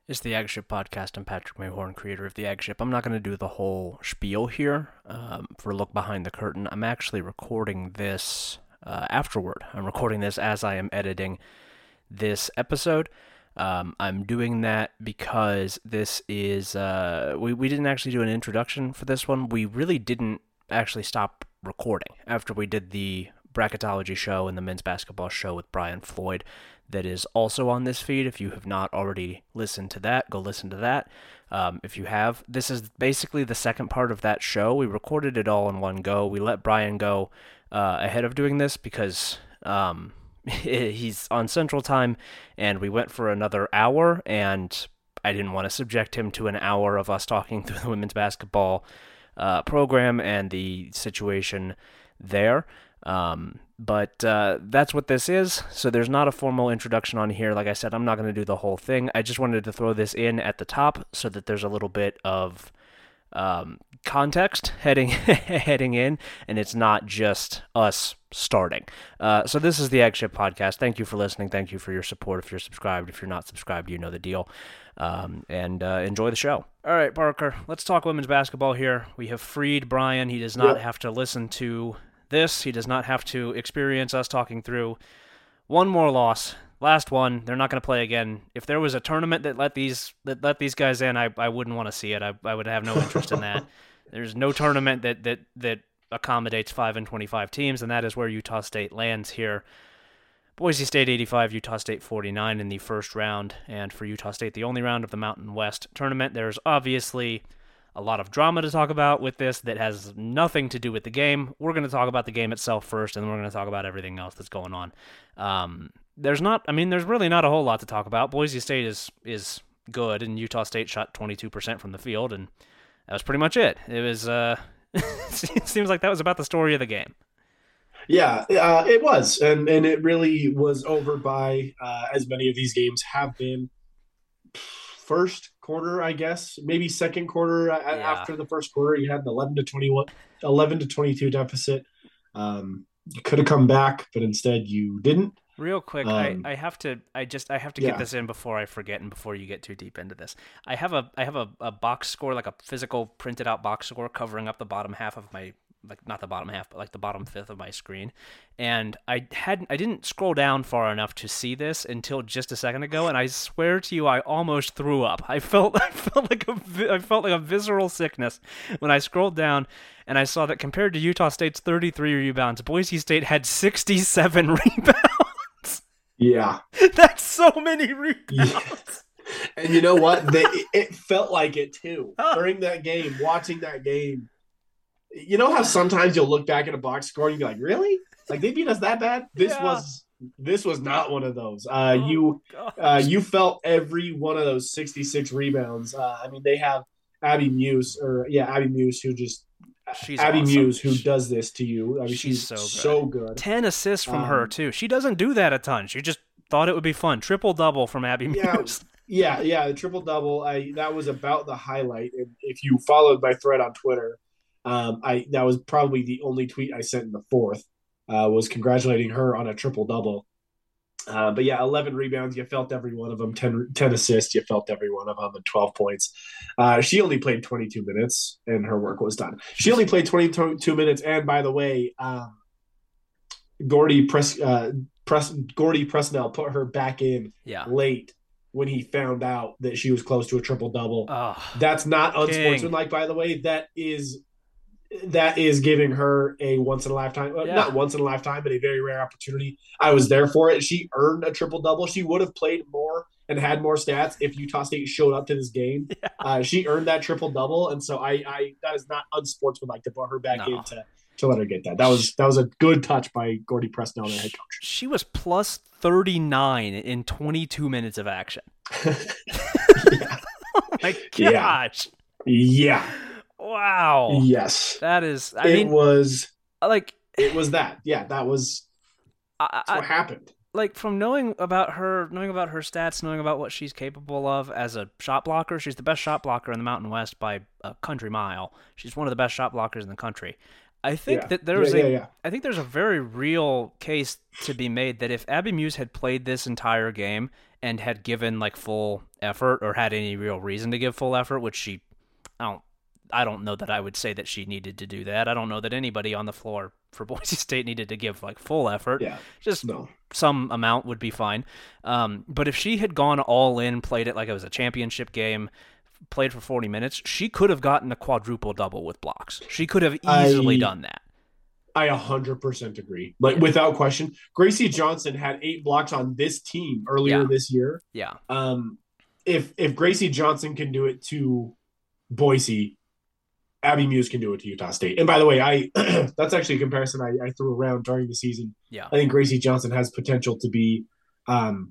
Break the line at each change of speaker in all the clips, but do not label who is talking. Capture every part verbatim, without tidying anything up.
It's the Ag Ship Podcast. I'm Patrick Mayhorn, creator of the Ag Ship. I'm not going to do the whole spiel here um, for a look behind the curtain. I'm actually recording this uh, afterward. I'm recording this as I am editing this episode. Um, I'm doing that because this is, uh, we, we didn't actually do an introduction for this one. We really didn't actually stop recording after we did the bracketology show and the men's basketball show with Brian Floyd. That is also on this feed. If you have not already listened to that, go listen to that. Um, if you have, this is basically the second part of that show. We recorded it all in one go. We let Brian go uh, ahead of doing this because um, he's on Central Time, and we went for another hour, and I didn't want to subject him to an hour of us talking through the women's basketball uh, program and the situation there. Um, but uh, that's what this is. So there's not a formal introduction on here. Like I said, I'm not going to do the whole thing. I just wanted to throw this in at the top so that there's a little bit of um, context heading heading in, and it's not just us starting. Uh, so this is the Ag Ship Podcast. Thank you for listening. Thank you for your support. If you're subscribed, if you're not subscribed, you know the deal. Um, and uh, enjoy the show. All right, Parker, let's talk women's basketball here. We have freed Brian. He does not
Yep.
have to listen to this. He does not have to experience us talking through one more loss. Last one. They're not going to play again. If there was a tournament that let these that let these guys in, I, I wouldn't want to see it. I, I would have no interest in that. There's no tournament that, that, that accommodates five and twenty-five teams, and that is where Utah State lands here. Boise State eighty-five, Utah State forty-nine in the first round, and for Utah State, the only round of the Mountain West tournament. There's obviously a lot of drama to talk about with this that has nothing to do with the game. We're going to talk about the game itself first, and then we're going to talk about everything else that's going on. Um, there's not, I mean, there's really not a whole lot to talk about. Boise State is is good, and Utah State shot twenty-two percent from the field, and that was pretty much it. It was, uh, it seems like that was about the story of the game.
Yeah, uh, it was, and and it really was over by uh, as many of these games have been. First quarter, I guess, maybe second quarter. uh,
Yeah.
After the first quarter, you had an eleven to twenty-one, eleven to twenty-two deficit. Um, you could have come back, but instead you didn't.
Real quick,
Um,
I, I have to I just I have to
yeah.
get this in before I forget and before you get too deep into this. I have a I have a, a box score, like a physical printed out box score covering up the bottom half of my, like not the bottom half, but like the bottom fifth of my screen. And I hadn't I didn't scroll down far enough to see this until just a second ago, and I swear to you I almost threw up. I felt I felt like a vi- I felt like a visceral sickness when I scrolled down and I saw that compared to Utah State's thirty-three rebounds, Boise State had sixty-seven rebounds.
Yeah.
That's so many rebounds.
Yeah. And you know what? They, it felt like it too during that game. Watching that game, you know how sometimes you'll look back at a box score and you'll be like, "Really? Like they beat us that bad?" This
Yeah.
was this was not one of those. Uh,
Oh,
you
gosh.
uh, you felt every one of those sixty-six rebounds. Uh, I mean, they have Abby Muse, or yeah, Abby Muse, who just
She's
Abby
awesome.
Muse, who
She-
does this to you. I mean,
she's
she's,
so good.
so good.
ten assists from her
Um,
too. She doesn't do that a ton. She just thought it would be fun. Triple double from Abby
Yeah.
Muse.
Yeah, yeah, the triple double. I that was about the highlight. And if you followed my thread on Twitter, um, I that was probably the only tweet I sent in the fourth. Uh, was congratulating her on a triple double. Uh, but yeah, eleven rebounds. You felt every one of them. ten, ten assists. You felt every one of them, and twelve points. Uh, she only played twenty-two minutes, and her work was done. She only played twenty-two minutes. And by the way, um, Gordy Press, uh, Press, Gordy Presnell put her back in
Yeah.
late when he found out that she was close to a triple double.
Oh,
That's not
King.
unsportsmanlike, by the way. That is that is giving her a once in a lifetime, uh,
Yeah.
not once in a lifetime, but a very rare opportunity. I was there for it. She earned a triple double. She would have played more and had more stats if Utah State showed up to this game.
Yeah.
Uh, she earned that triple double, and so I, I that is not unsportsmanlike to put her back
No.
in to, to let her get that. That was that was a good touch by Gordy Presnell, the head coach.
she was plus thirty-nine in twenty-two minutes of action.
Yeah.
Oh my
Yeah.
gosh.
Yeah.
Wow.
Yes.
That is, I
it
mean,
was
like,
it was that. Yeah, that was
I,
that's
I,
what happened.
like from knowing about her, knowing about her stats, knowing about what she's capable of as a shot blocker, she's the best shot blocker in the Mountain West by a country mile. She's one of the best shot blockers in the country. I think
Yeah.
that there's
Yeah,
a,
yeah, yeah.
I think there's a very real case to be made that if Abby Muse had played this entire game and had given like full effort or had any real reason to give full effort, which she, I don't, I don't know that I would say that she needed to do that. I don't know that anybody on the floor for Boise State needed to give like full effort.
Yeah,
just
no.
some amount would be fine. Um, but if she had gone all in, played it like it was a championship game, played for forty minutes, she could have gotten a quadruple double with blocks. She could have easily
I,
done that.
I one hundred percent agree. Like, without question. Gracie Johnson had eight blocks on this team earlier
Yeah.
this year.
Yeah.
Um, if if Gracie Johnson can do it to Boise, Abby Muse can do it to Utah State. And by the way, I that's actually a comparison I, I threw around during the season.
Yeah.
I think Gracie Johnson has potential to be um,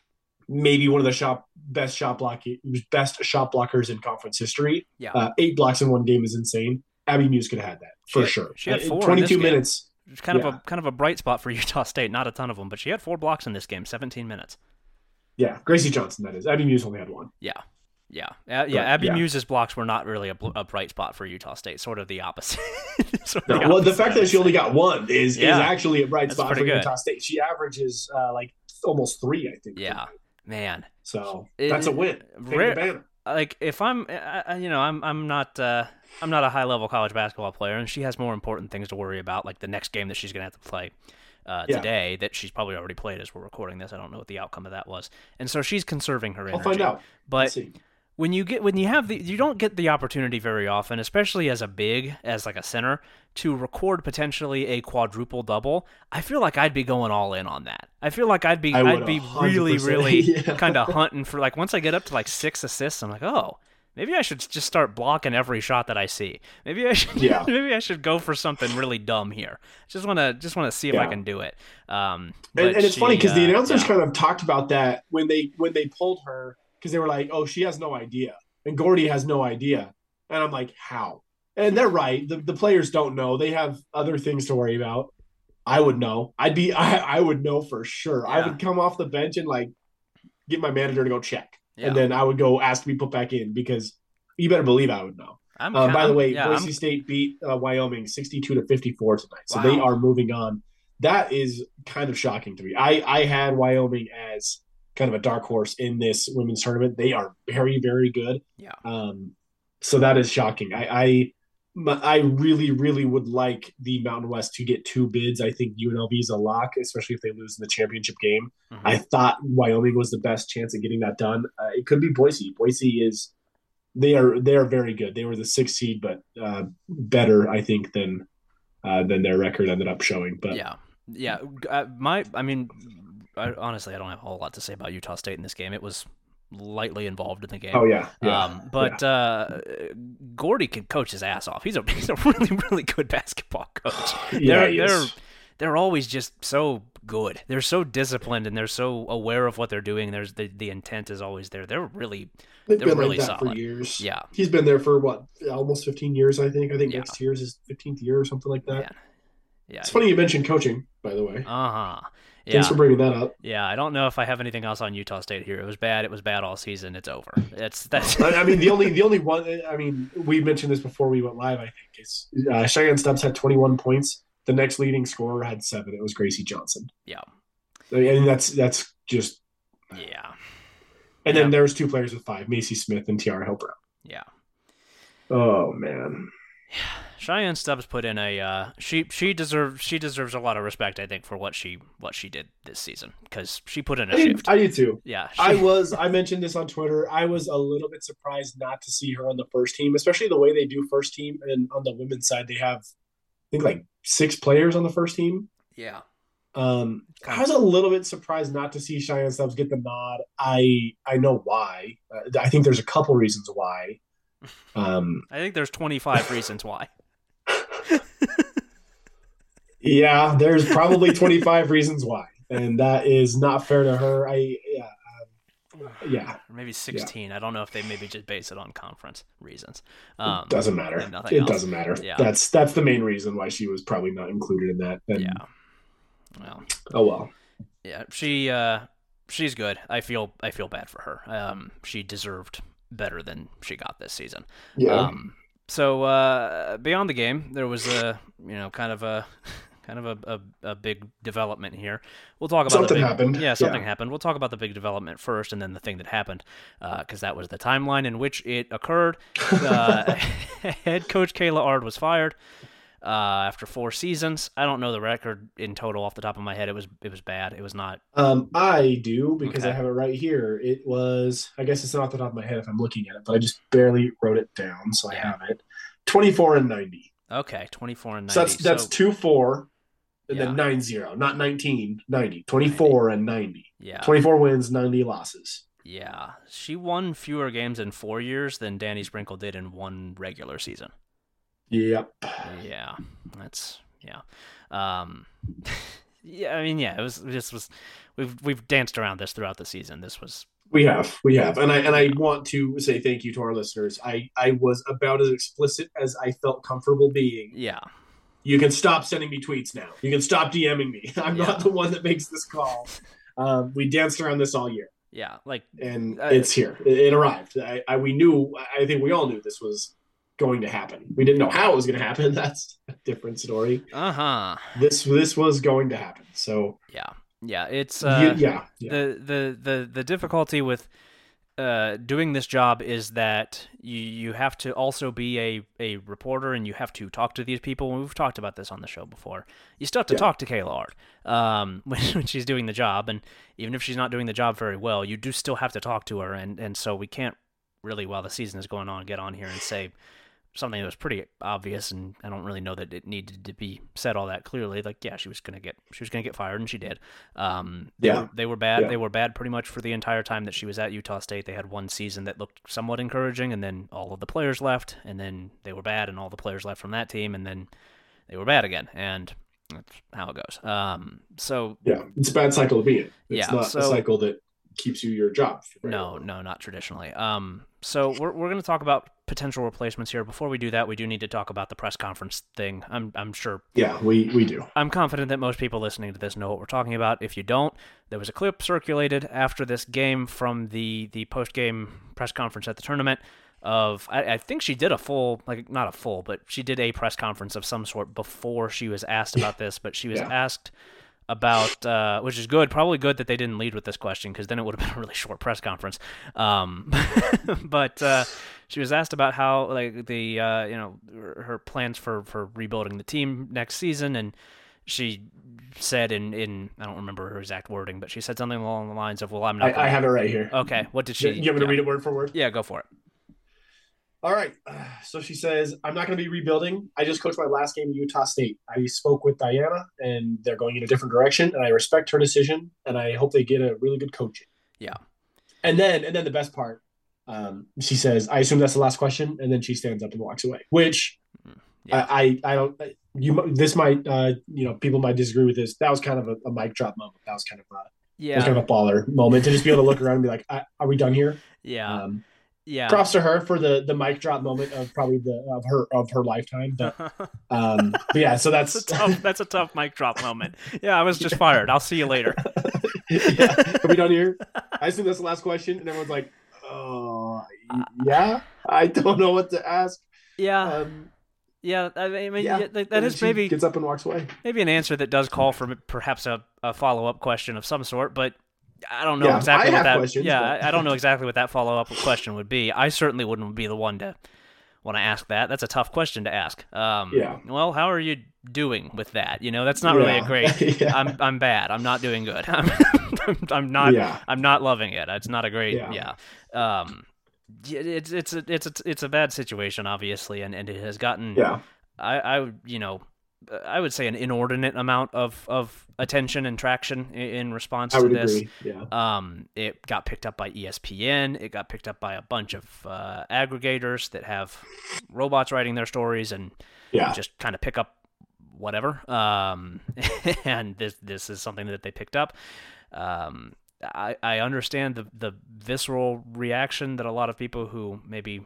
maybe one of the shop best shot block best shot blockers in conference history.
Yeah.
Uh, eight blocks in one game is insane. Abby Muse could have had that for
she had,
sure.
She had four.
twenty-two minutes.
It's kind
yeah.
of a kind of a bright spot for Utah State. Not a ton of them, but she had four blocks in this game, seventeen minutes.
Yeah, Gracie Johnson, that is. Abby Muse only had one.
Yeah. Yeah, uh, yeah. But, Abby yeah. Muse's blocks were not really a, bl- a bright spot for Utah State. Sort of the opposite. sort
no,
of the
well,
opposite,
the fact that she only got one is
yeah.
is actually a bright
That's
spot for
good.
Utah State. She averages uh, like almost three, I think.
Yeah, man.
So
it,
that's a win.
Rare, like if I'm, I, you know, I'm I'm not uh, I'm not a high level college basketball player, and she has more important things to worry about, like the next game that she's gonna have to play. Uh, today yeah. that she's probably already played as we're recording this. I don't know what the outcome of that was, and so she's conserving her energy.
I'll find out.
But when you get when you have the you don't get the opportunity very often, especially as a big as like a center, to record potentially a quadruple double. I feel like I'd be going all in on that. I feel like I'd be I'd be really really yeah. kind of hunting for like once I get up to like six assists, I'm like, oh. Maybe I should just start blocking every shot that I see. Maybe I should. Yeah. Maybe I should go for something really dumb here. Just want to. Just want to see if yeah. I can do it. Um,
and, and it's
she,
funny because
uh,
the announcers
yeah.
kind of talked about that when they when they pulled her because they were like, "Oh, she has no idea," and Gordy has no idea, and I'm like, "How?" And they're right. The the players don't know. They have other things to worry about. I would know. I'd be. I I would know for sure. Yeah. I would come off the bench and like get my manager to go check. Yeah. And then I would go ask to be put back in because you better believe I would know. I'm, uh, by the way, yeah, Boise I'm... State beat uh, Wyoming sixty-two to fifty-four tonight. So wow. They are moving on. That is kind of shocking to me. I, I had Wyoming as kind of a dark horse in this women's tournament. They are very, very good.
Yeah.
Um. So that is shocking. I, I, I really, really would like the Mountain West to get two bids. I think U N L V is a lock, especially if they lose in the championship game. Mm-hmm. I thought Wyoming was the best chance at getting that done. Uh, it could be Boise. Boise is they are they are very good. They were the sixth seed, but uh, better, I think, than uh, than their record ended up showing. But
yeah, yeah. Uh, my, I mean, I, honestly, I don't have a whole lot to say about Utah State in this game. It was lightly involved in the game.
Oh yeah, yeah.
Um, but
yeah.
Uh, Gordy can coach his ass off. He's a he's a really really good basketball coach.
yeah,
they're
he
they're
is.
they're always just so good. They're so disciplined and they're so aware of what they're doing. There's the the intent is always there. They're really
They've
they're
been
really
like that
solid
for years.
Yeah,
he's been there for what almost fifteen years. I think. I think
yeah.
next year is his fifteenth year or something like that.
Man. Yeah,
it's funny you mentioned coaching, by the way.
Uh huh. Yeah.
Thanks for bringing that up.
Yeah, I don't know if I have anything else on Utah State here. It was bad. It was bad all season. It's over. It's that's.
I mean, the only the only one. I mean, we mentioned this before we went live. I think is uh, Cheyenne Stubbs had twenty-one points. The next leading scorer had seven. It was Gracie Johnson.
Yeah,
and that's that's just.
Yeah.
And
yeah.
then there's two players with five: Macy Smith and Tiara Hill Brown.
Yeah.
Oh man.
Yeah. Cheyenne Stubbs put in a uh, she she deserves she deserves a lot of respect, I think, for what she what she did this season because she put in a
I
shift.
Did, I did too.
Yeah,
she... I was. I mentioned this on Twitter. I was a little bit surprised not to see her on the first team, especially the way they do first team. And on the women's side, they have I think like six players on the first team.
Yeah.
Um, I was a little bit surprised not to see Cheyenne Stubbs get the nod. I I know why. Uh, I think there's a couple reasons why. Um,
I think there's twenty-five reasons why.
Yeah, there's probably twenty-five reasons why, and that is not fair to her. I yeah, um, yeah,
or maybe sixteen.
Yeah.
I don't know if they maybe just base it on conference reasons. Um,
it doesn't matter. It
else.
doesn't matter.
Yeah.
That's that's the main reason why she was probably not included in that. And,
yeah. Well.
Oh well.
Yeah, she uh, she's good. I feel I feel bad for her. Um, she deserved better than she got this season.
Yeah.
Um, so uh, beyond the game, there was a you know kind of a kind of a, a, a big development here. We'll talk about
Something
the big,
happened.
Yeah, something
Yeah.
happened. We'll talk about the big development first, and then the thing that happened, because uh, that was the timeline in which it occurred. Uh, head coach Kayla Ard was fired uh, after four seasons. I don't know the record in total off the top of my head. It was it was bad. It was not.
Um, I do because
Okay.
I have it right here. It was, I guess it's not off the top of my head if I'm looking at it, but I just barely wrote it down, so I
Yeah.
have it. twenty-four and ninety.
Okay, twenty-four and ninety.
So that's that's
so,
two four and
yeah.
then nine zero, not nineteen, ninety. twenty-four and ninety.
Yeah.
twenty-four wins, ninety losses.
Yeah. She won fewer games in four years than Danny Sprinkle did in one regular season.
Yep.
Yeah. That's yeah. Um yeah, I mean yeah, it was it just was we've we've danced around this throughout the season. This was
We have, we have, and I and I want to say thank you to our listeners. I I was about as explicit as I felt comfortable being.
Yeah.
You can stop sending me tweets now. You can stop DMing me. I'm
Yeah.
not the one that makes this call. Um, we danced around this all year,
Yeah, like
and
uh,
it's here. It, it arrived. I, I we knew. I think we all knew this was going to happen. We didn't know how it was going to happen. That's a different story.
uh-huh.
This this was going to happen. So
Yeah. Yeah, it's uh
you, yeah, yeah.
the the the the difficulty with uh, doing this job is that you you have to also be a, a reporter and you have to talk to these people. We've talked about this on the show before. You still have to
Yeah.
talk to Kayla Ard um, when, when she's doing the job, and even if she's not doing the job very well, you do still have to talk to her. And, and so we can't really, while the season is going on, get on here and say something that was pretty obvious, and I don't really know that it needed to be said all that clearly. Like, yeah, she was gonna get she was gonna get fired, and she did. Um, they
Yeah.
were, they were bad.
Yeah.
They were bad pretty much for the entire time that she was at Utah State. They had one season that looked somewhat encouraging, and then all of the players left, and then they were bad, and all the players left from that team, and then they were bad again, and that's how it goes. Um, so
Yeah, it's a bad cycle to be in. It's
Yeah,
not
so-
a cycle that keeps you your job. for very
No,
long.
no, not traditionally. Um, so we're we're going to talk about potential replacements here. Before we do that, we do need to talk about the press conference thing. I'm I'm sure
Yeah, we we do.
I'm confident that most people listening to this know what we're talking about. If you don't, there was a clip circulated after this game from the the post game press conference at the tournament. Of I, I think she did a full, like not a full, but she did a press conference of some sort before she was asked about this. But she was
Yeah.
asked about, uh, which is good, probably good that they didn't lead with this question, because then it would have been a really short press conference. Um, but uh, she was asked about how, like, the uh, you know her her plans for, for rebuilding the team next season, and she said in, in I don't remember her exact wording, but she said something along the lines of, "Well, I'm not."
I,
gonna...
I have it right here.
Okay, what did she?
You want me to
yeah.
read it word for word?
Yeah, go for it.
All right. So she says, I'm not going to be rebuilding. I just coached my last game at Utah State. I spoke with Diana, and they're going in a different direction, and I respect her decision, and I hope they get a really good coaching.
Yeah.
And then, and then the best part, um, she says, I assume that's the last question, and then she stands up and walks away. Which
Yeah.
I, I, I don't. You, this might, uh, you know, people might disagree with this. That was kind of a, a mic drop moment. That was kind of a, that
Yeah.
was kind of a baller moment to just be able to look around and be like, "Are we done here?"
Yeah.
Um,
yeah.
props to her for the the mic drop moment of probably the of her of her lifetime. But um, but yeah, so that's,
That's a tough. That's a tough mic drop moment. Yeah, I was just fired. I'll see you later.
yeah. Are we done here? I assume that's the last question, and everyone's like, "Oh, yeah." I don't know what to ask.
Yeah.
Um,
Yeah, I mean,
yeah.
yeah, that,
And
that
then
is
she
maybe
gets up and walks away.
maybe an answer that does call for perhaps a, a follow up question of some sort, but I don't know
Yeah,
exactly
I
what
have
that.
questions,
yeah,
but-
I, I don't know exactly what that follow up question would be. I certainly wouldn't be the one to want to ask that. That's a tough question to ask. Um,
Yeah.
Well, how are you doing with that? You know, that's not really a
Yeah.
great.
Yeah.
I'm I'm bad. I'm not doing good. I'm I'm not.
Yeah.
I'm not loving it. It's not a great.
Yeah.
Yeah. Um, yeah, it's it's a it's a it's a bad situation, obviously, and, and it has gotten.
Yeah.
I, I would, you know, I would say an inordinate amount of, of attention and traction in, in response
I
to
would
this.
agree. Yeah.
Um, it got picked up by E S P N. It got picked up by a bunch of uh, aggregators that have robots writing their stories and
Yeah.
just kind of pick up whatever. Um, and this this is something that they picked up. Um, I I understand the the visceral reaction that a lot of people who maybe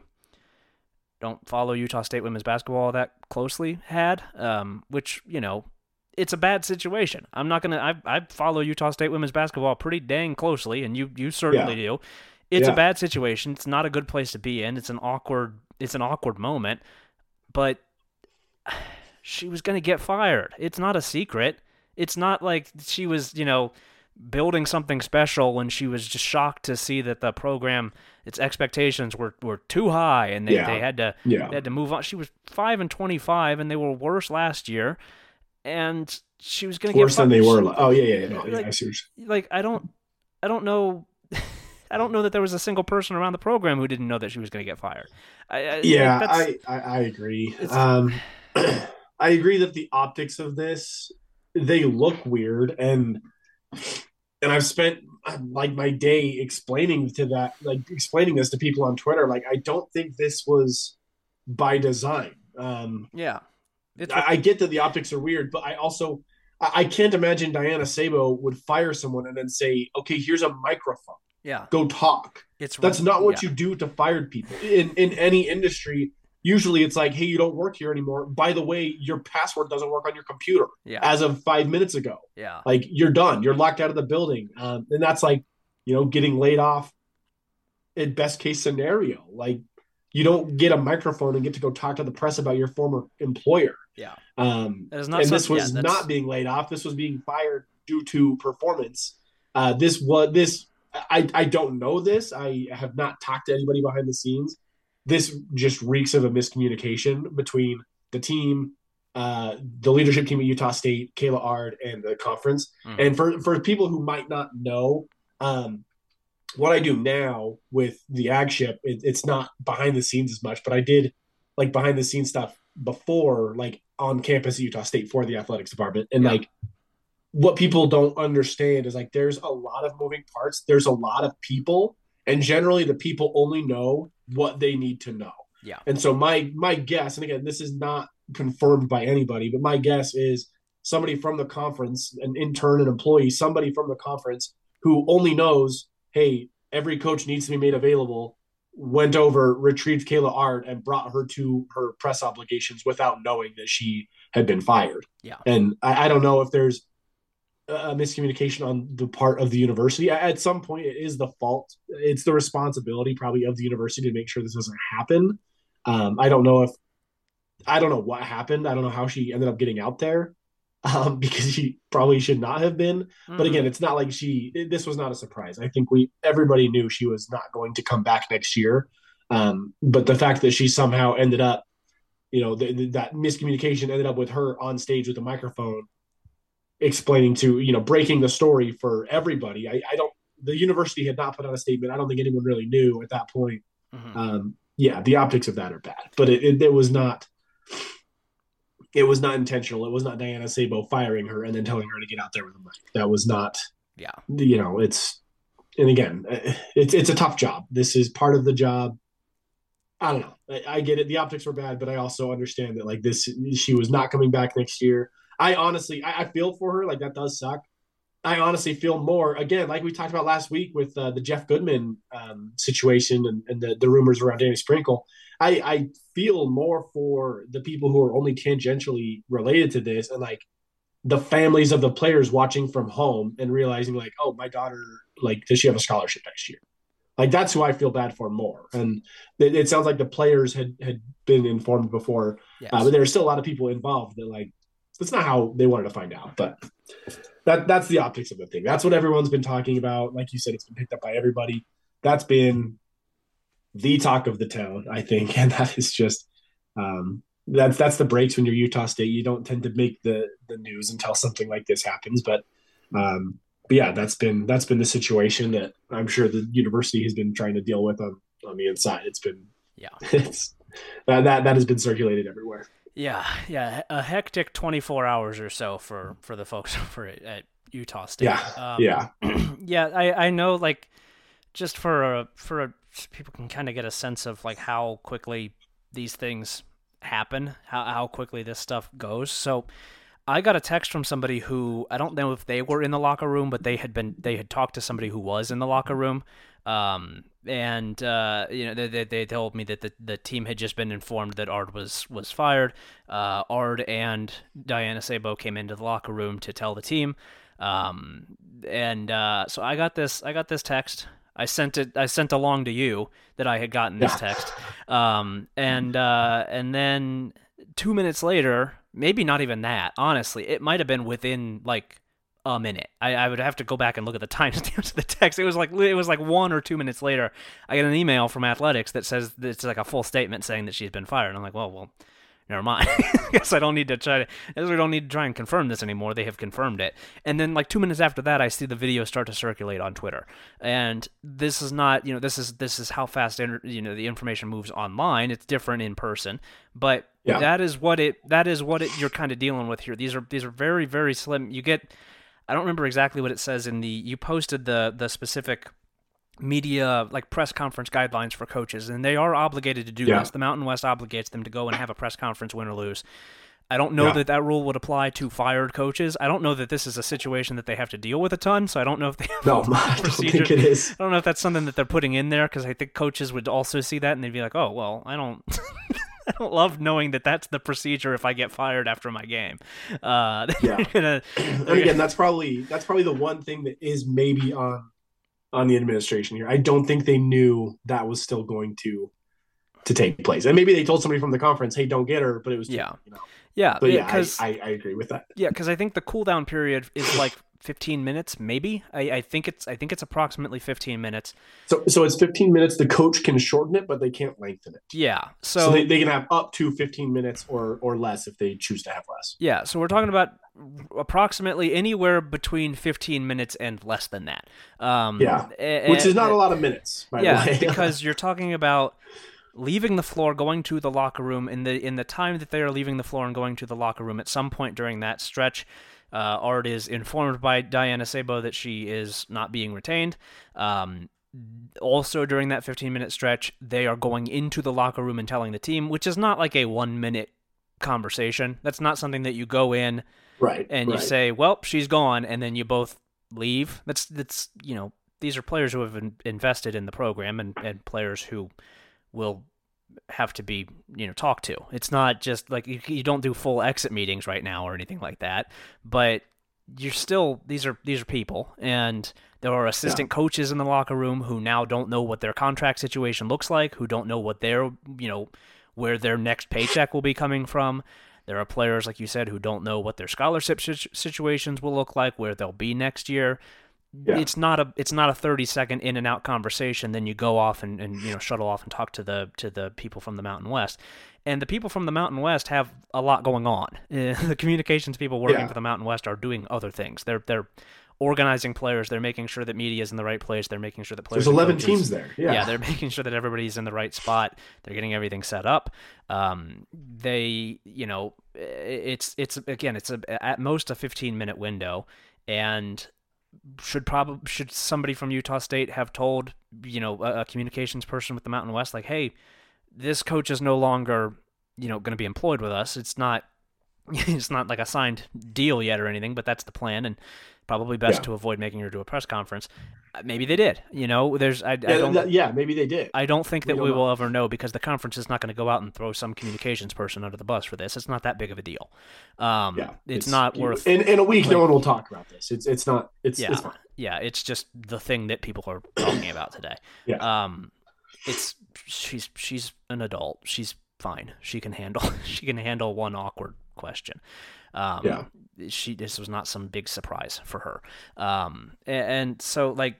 don't follow Utah State women's basketball that closely had, um, which, you know, it's a bad situation. I'm not going to, I I follow Utah State women's basketball pretty dang closely, and you, you certainly
Yeah.
do. It's
Yeah.
a bad situation. It's not a good place to be in. It's an awkward, it's an awkward moment, but she was going to get fired. It's not a secret. It's not like she was, you know, building something special when she was just shocked to see that the program, its expectations were, were too high and they,
Yeah.
they had to
Yeah.
they had to move on. She was five and twenty-five and they were worse last year, and she was going to get
Worse than
fired.
they were. Oh yeah, yeah, yeah. No, yeah,
Like-
I see what you're
Like I don't I don't know I don't know that there was a single person around the program who didn't know that she was going to get fired. I, I,
Yeah,
like, that's,
I, I, I agree.
It's-
Um, I agree that the optics of this, they look weird, and and I've spent like my day explaining to that, like explaining this to people on Twitter. Like, I don't think this was by design. Um,
yeah. It's
I, I get that the optics are weird, but I also I, I can't imagine Diana Sabo would fire someone and then say, "Okay, here's a microphone,
yeah.
go talk."
It's
That's not what
yeah.
you do to fired people in in any industry. Usually, it's like, "Hey, you don't work here anymore. By the way, your password doesn't work on your computer
Yeah.
as of five minutes ago.
Yeah.
Like, you're done. You're locked out of the building." Um, and that's like, you know, getting laid off in best case scenario. Like, you don't get a microphone and get to go talk to the press about your former employer.
Yeah.
Um,
That is not
and
some-
this was
yeah, that's-
not being laid off. This was being fired due to performance. Uh, this was this. I I don't know this. I have not talked to anybody behind the scenes. This just reeks of a miscommunication between the team, uh, the leadership team at Utah State, Kayla Ard, and the conference.
Mhm.
And for for people who might not know, um, what I do now with the ag ship, it, it's not behind the scenes as much, but I did like behind the scenes stuff before, like on campus at Utah State for the athletics department. And
Yeah.
like, what people don't understand is like, there's a lot of moving parts. There's a lot of people, and generally the people only know what they need to know.
Yeah.
And so my, my guess, and again, this is not confirmed by anybody, but my guess is somebody from the conference, an intern, an employee, somebody from the conference who only knows, hey, every coach needs to be made available, went over, retrieved Kayla Ard, and brought her to her press obligations without knowing that she had been fired.
Yeah.
And I, I don't know if there's a miscommunication on the part of the university. At some point, it is the fault. It's the responsibility probably of the university to make sure this doesn't happen. Um, I don't know if, I don't know what happened. I don't know how she ended up getting out there. Um, because she probably should not have been.
Mhm.
But again, it's not like she. It, this was not a surprise. I think we everybody knew she was not going to come back next year. Um, but the fact that she somehow ended up, you know, th- th- that miscommunication ended up with her on stage with a microphone, explaining to you know breaking the story for everybody. I, I don't. The university had not put out a statement. I don't think anyone really knew at that point.
Mhm.
Um, yeah, the optics of that are bad, but it, it, it was not. It was not intentional. It was not Diana Sabo firing her and then telling her to get out there with a mic. That was not,
Yeah.
you know, it's, and again, it's it's a tough job. This is part of the job. I don't know. I, I get it. The optics were bad, but I also understand that like this, she was not coming back next year. I honestly, I, I feel for her. Like that does suck. I honestly feel more, again, like we talked about last week with uh, the Jeff Goodman um, situation and, and the, the rumors around Danny Sprinkle. I, I feel more for the people who are only tangentially related to this and like the families of the players watching from home and realizing like, oh, my daughter, like, does she have a scholarship next year? Like, that's who I feel bad for more. And it, it sounds like the players had, had been informed before,
Yes.
uh, but there are still a lot of people involved that like, that's not how they wanted to find out, but that that's the optics of the thing. That's what everyone's been talking about. Like you said, it's been picked up by everybody. That's been the talk of the town, I think. And that is just, um, that's, that's the breaks when you're Utah State. You don't tend to make the, the news until something like this happens. But, um, but yeah, that's been, that's been the situation that I'm sure the university has been trying to deal with on, on the inside. It's been,
Yeah.
it's that, that, that has been circulated everywhere.
Yeah, yeah, a hectic twenty-four hours or so for, for the folks for at Utah State.
Yeah,
um,
yeah.
yeah. I, I know, like, just for a, for a, people can kind of get a sense of like how quickly these things happen, how how quickly this stuff goes. So, I got a text from somebody who I don't know if they were in the locker room, but they had been they had talked to somebody who was in the locker room. Um, and, uh, you know, they, they, they told me that the, the team had just been informed that Ard was, was fired. Uh, Ard and Diana Sabo came into the locker room to tell the team. Um, and, uh, so I got this, I got this text. I sent it, I sent along to you that I had gotten this
Yeah.
text. Um, and, uh, and then two minutes later, maybe not even that, honestly, it might have been within like a minute. I, I would have to go back and look at the timestamps of the text. It was like it was like one or two minutes later, I get an email from Athletics that says that it's like a full statement saying that she's been fired. And I'm like, well, well, never mind. I guess I don't need to try to. I guess we don't need to try and confirm this anymore. They have confirmed it. And then like two minutes after that, I see the video start to circulate on Twitter. And this is not, you know, this is this is how fast you know the information moves online. It's different in person, but yeah. that is what it that is what it, you're kind of dealing with here. These are these are very very slim. You get. I don't remember exactly what it says in the. You posted the the specific media like press conference guidelines for coaches, and they are obligated to do yeah. this. The Mountain West obligates them to go and have a press conference, win or lose. I don't know yeah. that that rule would apply to fired coaches. I don't know that this is a situation that they have to deal with a ton, so I don't know if they have
no, I don't think it is.
I don't know if that's something that they're putting in there, because I think coaches would also see that and they'd be like, oh, well, I don't I don't love knowing that that's the procedure if I get fired after my game. Uh,
yeah. Gonna, and again, that's probably that's probably the one thing that is maybe on on the administration here. I don't think they knew that was still going to to take place. And maybe they told somebody from the conference, hey, don't get her, but it was too,
yeah.
you know.
Yeah.
But yeah, I, I, I agree with that.
Yeah, because I think the cool down period is like fifteen minutes, maybe. I, I think it's I think it's approximately fifteen minutes.
So so it's fifteen minutes. The coach can shorten it, but they can't lengthen it.
Yeah. So,
so they, they can have up to fifteen minutes or or less if they choose to have less.
Yeah. So we're talking about approximately anywhere between fifteen minutes and less than that. Um,
yeah. Which is not uh, a lot of minutes, by
yeah,
the way.
because you're talking about leaving the floor, going to the locker room. In the in the time that they are leaving the floor and going to the locker room, at some point during that stretch, uh, Art is informed by Diana Sabo that she is not being retained. Um, also, during that fifteen-minute stretch, they are going into the locker room and telling the team, which is not like a one-minute conversation. That's not something that you go in
right,
and you
right.
say, well, she's gone, and then you both leave. That's, that's you know, these are players who have in, invested in the program and, and players who will have to be, you know, talked to. It's not just like you, you don't do full exit meetings right now or anything like that, but you're still, these are, these are people, and there are assistant yeah. coaches in the locker room who now don't know what their contract situation looks like, who don't know what their, you know, where their next paycheck will be coming from. There are players, like you said, who don't know what their scholarship situations will look like, where they'll be next year. Yeah. It's not a it's not a thirty second in and out conversation. Then you go off and, and you know shuttle off and talk to the to the people from the Mountain West, and the people from the Mountain West have a lot going on. Uh, the communications people working
yeah.
for the Mountain West are doing other things. They're they're organizing players. They're making sure that media is in the right place. They're making sure that players.
There's eleven
coaches,
teams there. Yeah.
yeah, they're making sure that everybody's in the right spot. They're getting everything set up. Um, they you know it's it's again it's a, at most a fifteen minute window, and should probably should somebody from Utah State have told you know a, a communications person with the Mountain West, like, hey, this coach is no longer you know going to be employed with us. It's not it's not like a signed deal yet or anything, but that's the plan, and probably best
yeah.
to avoid making her do a press conference. Maybe they did. You know, there's I,
yeah,
I don't.
That, yeah, maybe they did.
I don't think that we,
we
will
know.
ever know, because the conference is not going to go out and throw some communications person under the bus for this. It's not that big of a deal. Um,
yeah,
it's, it's not worth.
In, in a week,
like,
no one will talk about this. It's it's not. It's
yeah,
it's fine.
Yeah, it's just the thing that people are talking about today.
Yeah.
Um, it's she's she's an adult. She's fine. She can handle she can handle one awkward question. Um,
yeah.
She this was not some big surprise for her. Um, and, and so like,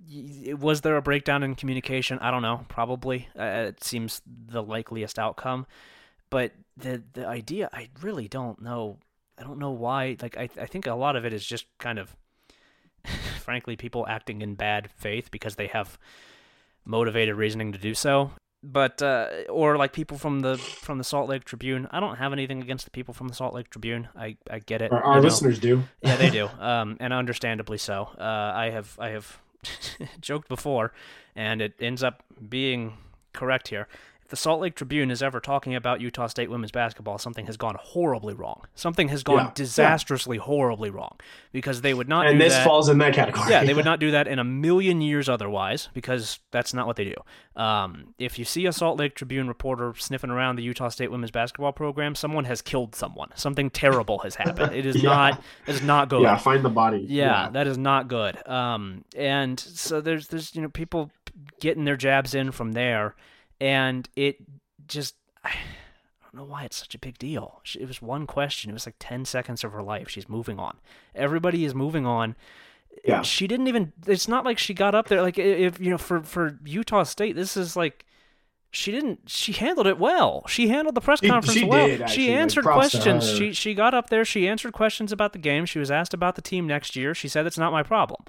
was there a breakdown in communication? I don't know. Probably. Uh, it seems the likeliest outcome. But the the idea, I really don't know. I don't know why. Like, I I think a lot of it is just kind of, frankly, people acting in bad faith because they have motivated reasoning to do so. But uh, or like people from the from the Salt Lake Tribune. I don't have anything against the people from the Salt Lake Tribune. I, I get it.
Our, our listeners do.
Yeah, they do. Um, and understandably so. Uh, I have I have joked before, and it ends up being correct here. If the Salt Lake Tribune is ever talking about Utah State women's basketball, something has gone horribly wrong. Something has gone
yeah.
disastrously, yeah. horribly wrong, because they would not
and
do
this
that.
falls in that category.
Yeah, they would not do that in a million years otherwise, because that's not what they do. Um, if you see a Salt Lake Tribune reporter sniffing around the Utah State women's basketball program, someone has killed someone. Something terrible has happened. It is yeah. not. It is not good.
Yeah, find the body.
Yeah,
yeah.
that is not good. Um, and so there's there's you know people getting their jabs in from there, and it just don't know why it's such a big deal. It was one question. It was like ten seconds of her life. She's moving on. Everybody is moving on.
Yeah.
She didn't even, it's not like she got up there. Like, if, you know, for, for Utah State, this is like, she didn't, she handled it well. She handled the press conference
she
well.
Did,
she answered
like,
questions. She she got up there. She answered questions about the game. She was asked about the team next year. She said, it's not my problem.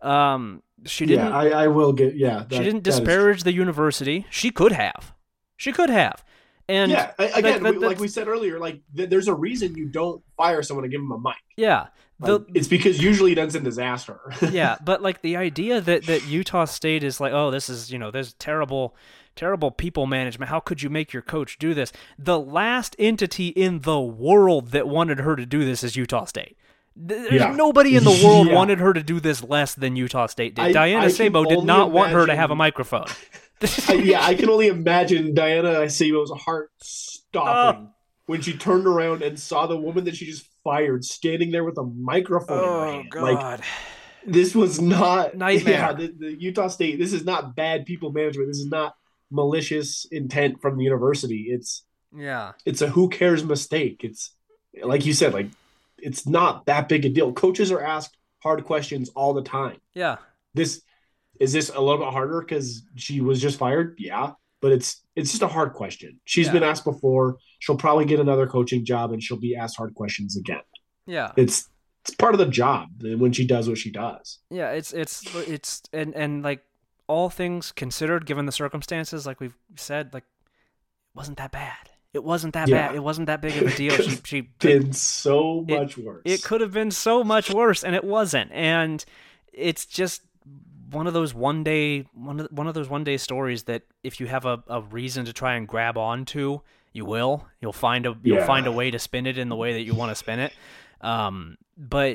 Um, she didn't,
yeah, I, I will get, yeah.
That, she didn't disparage the university. She could have. She could have. And
yeah, again,
that, that,
we, like we said earlier, like th- there's a reason you don't fire someone to give them a mic.
Yeah.
The, like, it's because usually it ends in disaster.
Yeah, but like the idea that, that Utah State is like, oh, this is, you know, there's terrible, terrible people management. How could you make your coach do this? The last entity in the world that wanted her to do this is Utah State. There's yeah. nobody in the world yeah. wanted her to do this less than Utah State did. I, Diana I Sabo did not imagine... want her to have a microphone.
I, yeah, I can only imagine Diana Sabo's heart stopping oh. when she turned around and saw the woman that she just fired standing there with a microphone
oh,
in her hand.
God.
Like, this was not
nightmare.
Yeah, the, the Utah State. This is not bad people management. This is not malicious intent from the university. It's
yeah.
It's a who cares mistake. It's like you said, like it's not that big a deal. Coaches are asked hard questions all the time.
Yeah.
This is this a little bit harder because she was just fired? Yeah. But it's it's just a hard question. She's yeah. been asked before. She'll probably get another coaching job and she'll be asked hard questions again.
Yeah.
It's it's part of the job when she does what she does.
Yeah, it's it's it's and, and like all things considered, given the circumstances, like we've said, like it wasn't that bad. It wasn't that
yeah.
bad. It was't that big of a deal. She she
been so much
it,
worse.
It could have been so much worse, and it wasn't. And it's just one of those one day one of one of those one day stories that if you have a, a reason to try and grab onto, you will. You'll find a you'll
yeah.
find a way to spin it in the way that you want to spin it. Um, but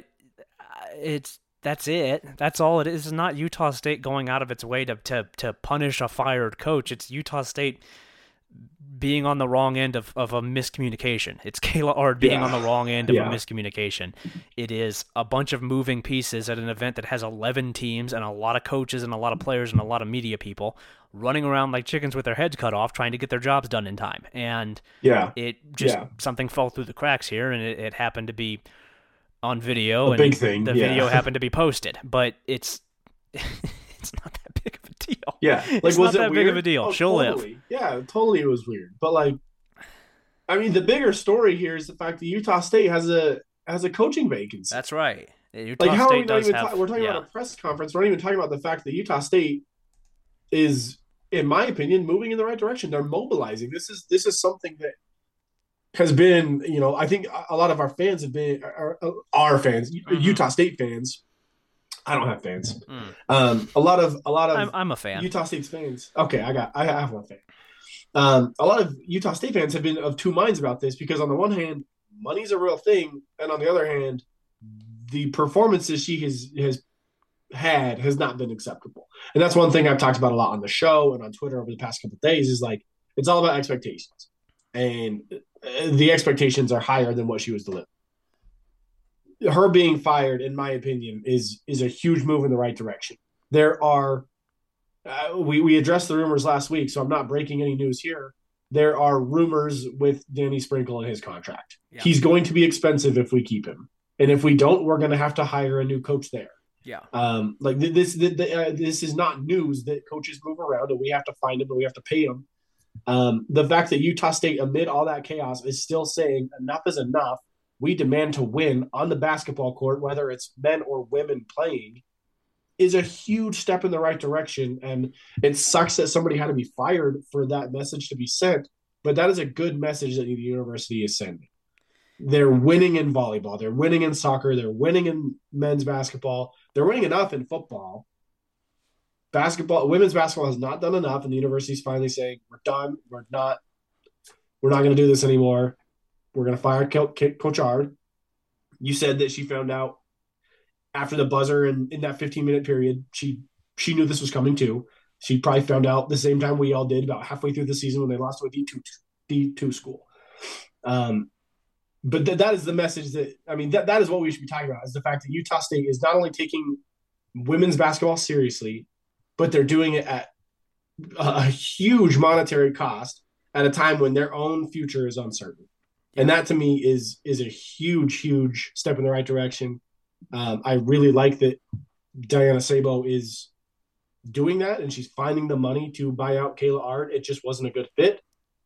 it's that's it. That's all it is. It's not Utah State going out of its way to to to punish a fired coach. It's Utah State being on the wrong end of, of a miscommunication. It's Kayla Ard being
yeah.
on the wrong end of
yeah.
a miscommunication. It is a bunch of moving pieces at an event that has eleven teams and a lot of coaches and a lot of players and a lot of media people running around like chickens with their heads cut off trying to get their jobs done in time. And
yeah.
it just,
yeah.
something fell through the cracks here, and it, it happened to be on video.
A
and
big thing.
The
yeah.
video happened to be posted, but it's it's not that big of a deal.
Yeah, like
it's
was
not
it
that
weird?
big of a deal.
Oh,
She'll
totally.
live.
Yeah, totally. It was weird, but like, I mean, the bigger story here is the fact that Utah State has a has a coaching vacancy.
That's right. Utah
like, how
State
are we not even?
have,
Ta- we're talking
yeah.
about a press conference. We're not even talking about the fact that Utah State is, in my opinion, moving in the right direction. They're mobilizing. This is this is something that has been, you know, I think a lot of our fans have been our, our fans, mm-hmm. Utah State fans. I don't have fans.
Mm.
Um, a lot of a lot of
I'm, I'm a fan.
Utah State's fans. Okay, I got I have one fan. Um, a lot of Utah State fans have been of two minds about this because on the one hand, money's a real thing, and on the other hand, the performances she has has had has not been acceptable. And that's one thing I've talked about a lot on the show and on Twitter over the past couple of days is like it's all about expectations, and the expectations are higher than what she was delivering. Her being fired, in my opinion, is is a huge move in the right direction. There are, uh, we, we addressed the rumors last week, so I'm not breaking any news here. There are rumors with Danny Sprinkle and his contract. Yeah. He's going to be expensive if we keep him. And if we don't, we're going to have to hire a new coach there.
Yeah.
Um, like this, this, uh, this is not news that coaches move around and we have to find them and we have to pay them. Um, the fact that Utah State, amid all that chaos, is still saying enough is enough. We demand to win on the basketball court, whether it's men or women playing, is a huge step in the right direction. And it sucks that somebody had to be fired for that message to be sent, but that is a good message that the university is sending. They're winning in volleyball. They're winning in soccer. They're winning in men's basketball. They're winning enough in football. Basketball, women's basketball has not done enough, and the university is finally saying, we're done. We're not, we're not going to do this anymore. We're going to fire Coach Ard. You said that she found out after the buzzer and in that fifteen-minute period, she she knew this was coming too. She probably found out the same time we all did, about halfway through the season when they lost to a D two, D two school. Um, but th- that is the message that, I mean, that, that is what we should be talking about, is the fact that Utah State is not only taking women's basketball seriously, but they're doing it at a huge monetary cost. at a time when their own future is uncertain.
Yeah.
And that to me is is a huge, huge step in the right direction. Um, I really like that Diana Sabo is doing that, and she's finding the money to buy out Kayla Art. It just wasn't a good fit.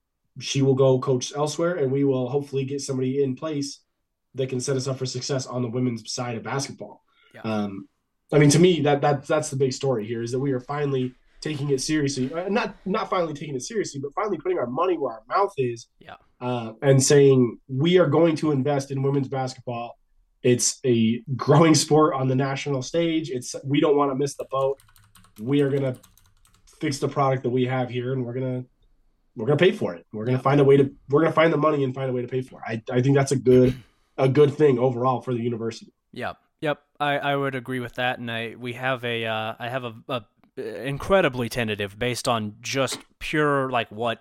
She will go coach elsewhere, and we will hopefully get somebody in place that can set us up for success on the women's side of basketball.
Yeah.
Um, I mean, to me, that that that's the big story here is that we are finally taking it seriously. Not not finally taking it seriously, but finally putting our money where our mouth is.
Yeah.
Uh, and saying we are going to invest in women's basketball. It's a growing sport on the national stage. It's we don't want to miss the boat. We are gonna fix the product that we have here, and we're gonna we're gonna pay for it. We're gonna
yeah.
find a way to we're gonna find the money and find a way to pay for it. I I think that's a good a good thing overall for the university.
Yep, yep. I, I would agree with that, and I we have a uh, I have a, a incredibly tentative based on just pure like what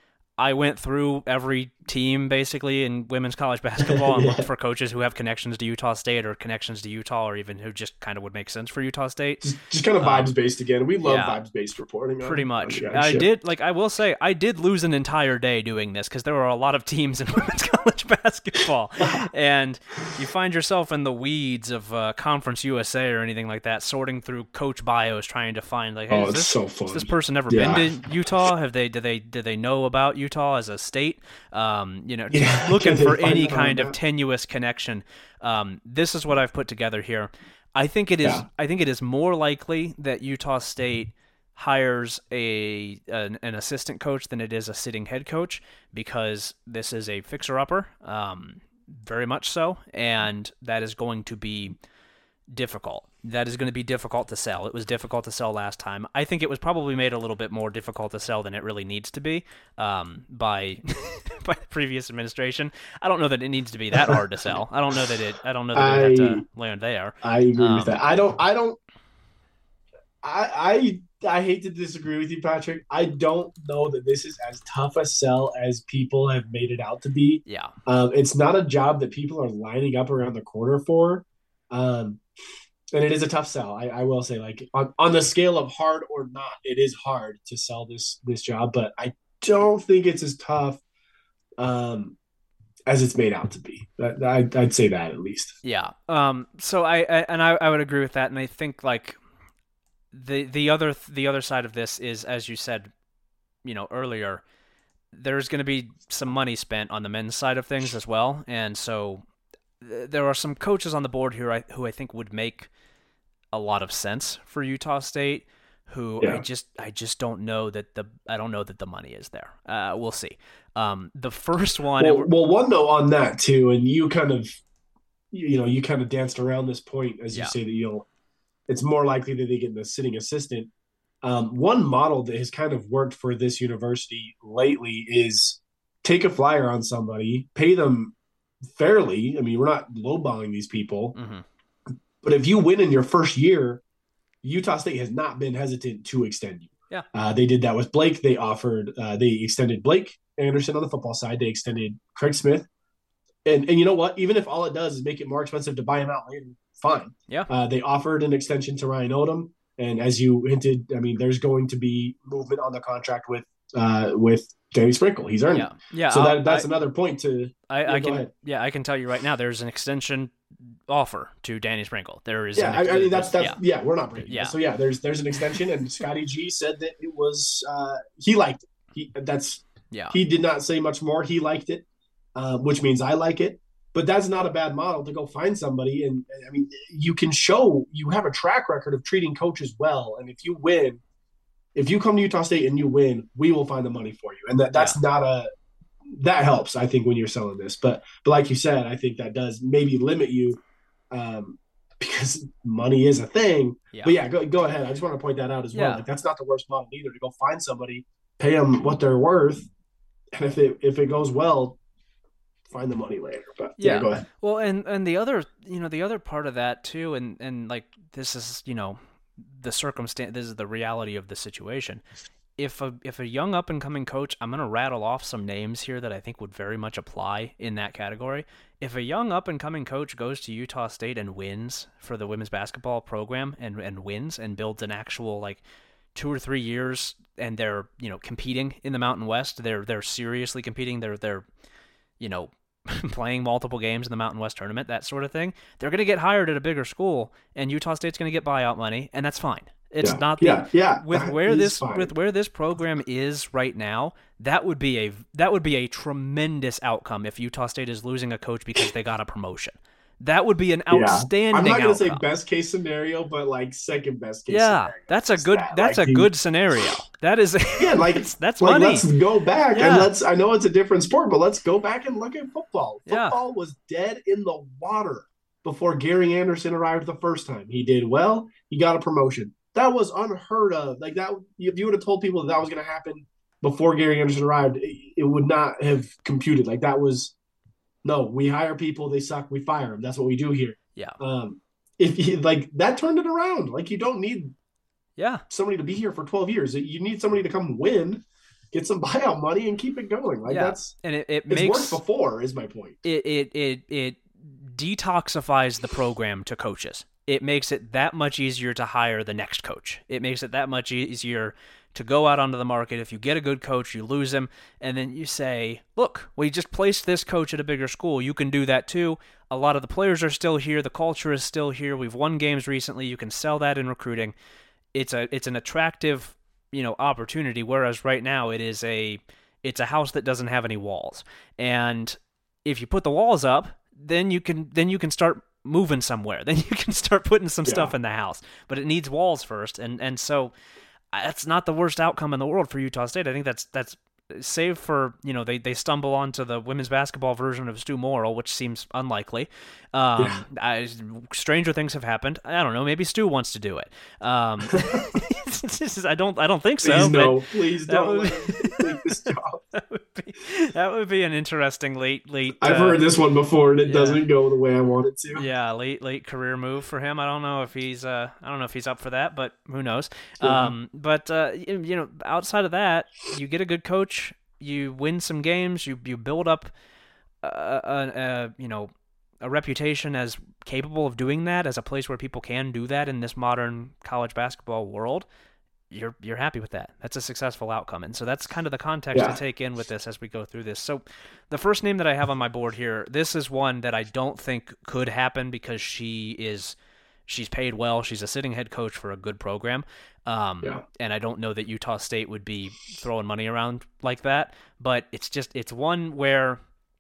I went through every team basically in women's college basketball and yeah. looked for coaches who have connections to Utah State or connections to Utah or even who just kind of would make sense for Utah State.
Just, just kind of vibes um, based again. We love yeah, vibes based reporting.
Pretty
on,
much.
On
I did, like I will say, I did lose an entire day doing this because there were a lot of teams in women's college basketball. And you find yourself in the weeds of uh, Conference U S A or anything like that, sorting through coach bios, trying to find like, hey,
oh,
is this,
so fun.
has this person ever
yeah.
been to Utah? Have they, do they, do they know about Utah as a state? Um, you know,
yeah.
looking for any kind of tenuous connection. Um, this is what I've put together here. I think it is.
Yeah.
I think it is more likely that Utah State hires a an, an assistant coach than it is a sitting head coach because this is a fixer-upper, um, very much so, and that is going to be difficult. That is going to be difficult to sell. It was difficult to sell last time. I think it was probably made a little bit more difficult to sell than it really needs to be um, by by the previous administration. I don't know that it needs to be that hard to sell. I don't know that it. I don't know that
I,
it have to land there.
I agree
um,
with that. I don't. I don't. I I I hate to disagree with you, Patrick. I don't know that this is as tough a sell as people have made it out to be.
Yeah.
Um, it's not a job that people are lining up around the corner for. Um, And it is a tough sell. I, I will say, like on, on the scale of hard or not, it is hard to sell this this job. But I don't think it's as tough um, as it's made out to be. That, I'd, I'd say that at least.
Yeah. Um. So I, I and I, I would agree with that. And I think like the the other the other side of this is, as you said, you know, earlier, there's going to be some money spent on the men's side of things as well. And so th- there are some coaches on the board here I, who I think would make a lot of sense for Utah State, who yeah. I just I just don't know that the I don't know that the money is there. Uh, we'll see. Um, the first one.
Well, well, one note on that too, and you kind of, you know, you kind of danced around this point as you yeah. say that you'll. It's more likely that they get the sitting assistant. Um, one model that has kind of worked for this university lately is take a flyer on somebody, pay them fairly. I mean, we're not lowballing these people.
Mm-hmm.
But if you win in your first year, Utah State has not been hesitant to extend you.
Yeah,
uh, they did that with Blake. They offered, uh, they extended Blake Anderson on the football side. They extended Craig Smith, and and you know what? Even if all it does is make it more expensive to buy him out later, fine.
Yeah,
uh, they offered an extension to Ryan Odom, and as you hinted, I mean, there's going to be movement on the contract with uh, with Danny Sprinkle. He's earned
yeah.
it.
Yeah,
so that,
I'll,
that's
I,
another point to.
I,
yeah,
I can
ahead.
yeah I can tell you right now. There's an extension offer to Danny Sprinkle. There is
yeah.
An,
I, I mean that's that's yeah. yeah we're not breaking.
Yeah.
So yeah, there's there's an extension, and Scotty G said that it was uh, he liked it. He that's
yeah.
He did not say much more. He liked it, uh, which means I like it. But that's not a bad model to go find somebody. And I mean, you can show you have a track record of treating coaches well, and if you win, if you come to Utah State and you win, we will find the money for you. And that that's yeah. not a that helps, I think, when you're selling this. But but like you said, I think that does maybe limit you um, because money is a thing.
Yeah.
But yeah, go go ahead. I just want to point that out as well.
Yeah.
Like that's not the worst model either. To go find somebody, pay them what they're worth, and if it if it goes well, find the money later. But yeah, yeah go ahead.
Well, and and the other you know the other part of that too, and and like this is you know the circumstance. This is the reality of the situation. If a if a young up and coming coach, I'm gonna rattle off some names here that I think would very much apply in that category. If a young up and coming coach goes to Utah State and wins for the women's basketball program and and wins and builds an actual like two or three years and they're, you know, competing in the Mountain West, they're they're seriously competing, they're they're you know, playing multiple games in the Mountain West tournament, that sort of thing, they're going to get hired at a bigger school, and Utah State's going to get buyout money, and that's fine. It's
yeah,
not the
yeah, yeah,
with where this
fine.
with where this program is right now. That would be a that would be a tremendous outcome if Utah State is losing a coach because they got a promotion. That would be an outstanding.
Yeah. I'm not
going
to say best case scenario, but like second best case.
Yeah,
scenario.
that's a good
that.
that's
like
a
the,
good scenario. That is
yeah, like
that's, that's
like
money.
Let's go back
yeah.
and let's. I know it's a different sport, but let's go back and look at football. Football
yeah.
was dead in the water before Gary Anderson arrived the first time. He did well. He got a promotion. That was unheard of. Like that, if you would have told people that, that was going to happen before Gary Anderson arrived, it, it would not have computed. Like that was no. We hire people, they suck, we fire them. That's what we do here.
Yeah.
Um, if you like that turned it around. Like you don't need
yeah
somebody to be here for twelve years. You need somebody to come win, get some buyout money, and keep it going. Like
yeah.
that's
and it, it
it's
makes
worked before. Is my point.
It it it it detoxifies the program to coaches. It makes it that much easier to hire the next coach. It makes it that much easier to go out onto the market. If you get a good coach, you lose him, and then you say, look, we just placed this coach at a bigger school. You can do that too. A lot of the players are still here. The culture is still here. We've won games recently. You can sell that in recruiting. It's a it's an attractive, you know, opportunity, whereas right now it is a it's a house that doesn't have any walls. And if you put the walls up, then you can then you can start moving somewhere. Then you can start putting some yeah. stuff in the house. But it needs walls first. And and so that's not the worst outcome in the world for Utah State. I think that's that's save for, you know, they, they stumble onto the women's basketball version of Stu Morrill, which seems unlikely. Um, yeah. I, stranger things have happened. I don't know. Maybe Stu wants to do it. Um, I don't. I don't think so.
Please no. Please don't
would,
take this job.
That would be. That would be an interesting late late.
I've
uh,
heard this one before, and it
yeah.
doesn't go the way I want it to.
Yeah, late late career move for him. I don't know if he's. Uh, I don't know if he's up for that, but who knows?
Yeah.
Um, but uh, you know, outside of that, you get a good coach. You win some games. You you build up, a, a, a you know, a reputation as capable of doing that, as a place where people can do that in this modern college basketball world. You're you're happy with that. That's a successful outcome, and so that's kind of the context
yeah.
to take in with this as we go through this. So, the first name that I have on my board here, this is one that I don't think could happen because she is. She's paid well. She's a sitting head coach for a good program. Um,
yeah.
And I don't know that Utah State would be throwing money around like that. But it's just, it's one where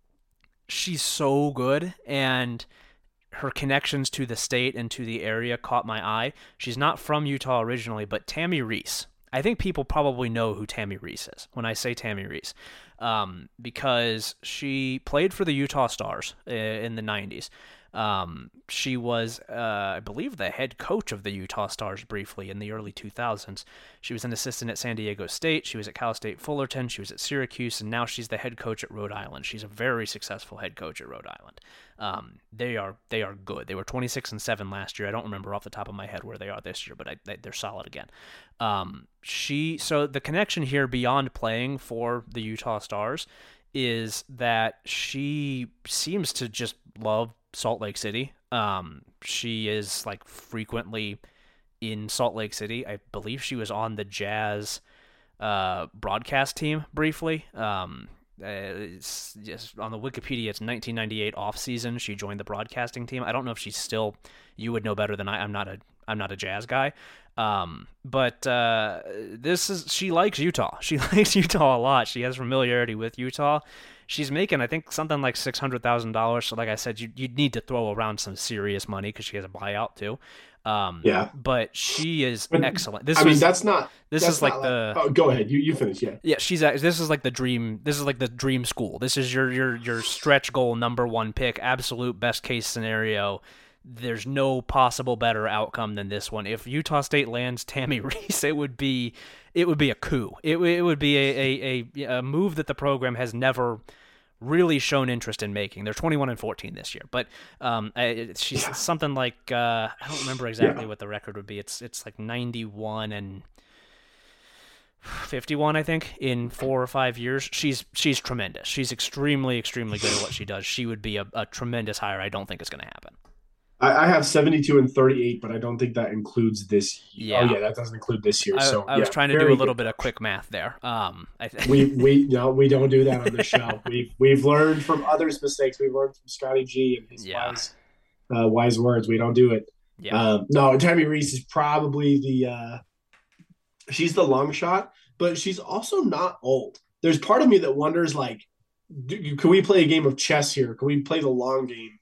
she's so good and her connections to the state and to the area caught my eye. She's not from Utah originally, but Tammy Reese. I think people probably know who Tammy Reese is when I say Tammy Reese, um, because she played for the Utah Stars in the nineties. Um, she was, uh, I believe, the head coach of the Utah Stars briefly in the early two thousands. She was an assistant at San Diego State. She was at Cal State Fullerton. She was at Syracuse, and now she's the head coach at Rhode Island. She's a very successful head coach at Rhode Island. Um, they are they are good. They were twenty-six and seven last year. I don't remember off the top of my head where they are this year, but I, they, they're solid again. Um, she so the connection here beyond playing for the Utah Stars is that she seems to just love Salt Lake City. Um, she is like frequently in Salt Lake City. I believe she was on the Jazz uh, broadcast team briefly. Um, uh, it's just on the Wikipedia, it's nineteen ninety-eight off season. She joined the broadcasting team. I don't know if she's still. You would know better than I. I'm not a. I'm not a Jazz guy. Um, but uh, this is. She likes Utah. She likes Utah a lot. She has familiarity with Utah. She's making, I think, something like six hundred thousand dollars. So, like I said, you, you'd need to throw around some serious money because she has a buyout, too. Um,
yeah.
But she is
but,
excellent. This
I
was,
mean, that's not...
This
that's
is like
not
the...
Like, oh, go ahead. You you finish, yeah.
Yeah, she's this is like the dream... This is like the dream school. This is your your your stretch goal number one pick, absolute best case scenario. There's no possible better outcome than this one. If Utah State lands Tammy Reese, it would be it would be a coup. It, it would be a, a, a, a move that the program has never... really shown interest in making. They're twenty-one and fourteen this year, but um, she's yeah. something like uh, I don't remember exactly yeah. what the record would be. It's it's like ninety-one and fifty-one, I think, in four or five years. She's she's tremendous. She's extremely extremely good at what she does. She would be a, a tremendous hire. I don't think it's going to happen.
I, I have seventy-two and thirty-eight, but I don't think that includes this. Oh
Yeah.
yeah, that doesn't include this year.
I,
So
I was
yeah,
trying to do a
very
little
good
bit of
coach.
quick math there. Um, I
We
th-
we no, we don't do that on the show. We've we've learned from others' mistakes. We've learned from Scotty G and his
yeah,
wise uh, wise words. We don't do it.
yeah,
Um, no, Tammy Reese is probably the uh, she's the long shot, but she's also not old. There's part of me that wonders like, do, can we play a game of chess here? Can we play the long game?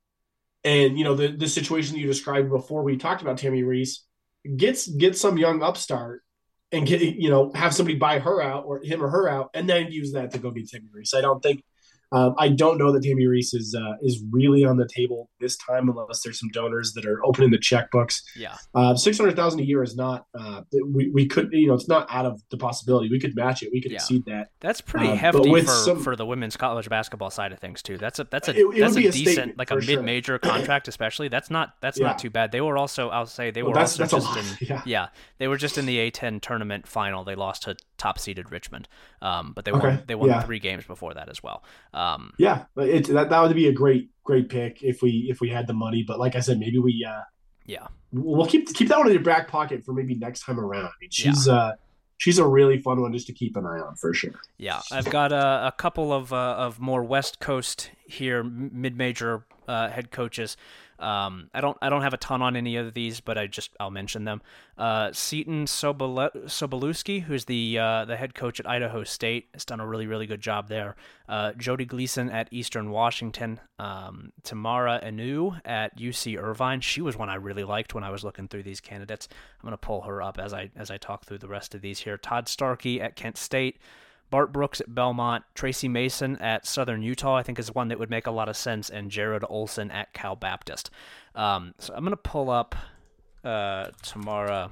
And you know the the situation you described before we talked about Tammy Reese gets get some young upstart and get you know have somebody buy her out or him or her out and then use that to go get Tammy Reese. I don't think um, I don't know that Tammy Reese is uh, is really on the table this time unless there's some donors that are opening the checkbooks.
yeah.
Uh, Six hundred thousand a year is not uh, we we could you know it's not out of the possibility. We could match it. We could
Yeah.
exceed that.
That's pretty
Um, but
hefty
with
for,
some,
for the women's college basketball side of things too. That's a that's a
it, it
that's
would be
a
a
decent
statement
like a
for
mid
sure.
major contract, especially. That's not that's
Yeah,
not too bad. They were also I'll say they
well,
were
that's
also
that's a
just
lot.
in
Yeah.
yeah they were just in the A ten tournament final. They lost to top seeded Richmond, um, but they
Okay.
won they won
Yeah.
three games before that as well. Um,
Yeah, it that, that would be a great great pick if we if we had the money. But like I said, maybe we uh
yeah,
we'll keep keep that one in your back pocket for maybe next time around. I mean,
yeah.
she's uh she's a really fun one just to keep an eye on for sure.
Yeah, I've got a, a couple of uh, of more West Coast here, mid major uh, head coaches. Um, I don't I don't have a ton on any of these, but I just I'll mention them. Uh, Seton Sobole- Sobolewski, who's the uh, the head coach at Idaho State, has done a really really good job there. Uh, Jody Gleason at Eastern Washington. Um, Tamara Anu at U C Irvine. She was one I really liked when I was looking through these candidates. I'm gonna pull her up as I as I talk through the rest of these here. Todd Starkey at Kent State. Bart Brooks at Belmont, Tracy Mason at Southern Utah, I think is one that would make a lot of sense, and Jared Olson at Cal Baptist. Um, so I'm going to pull up uh, Tamara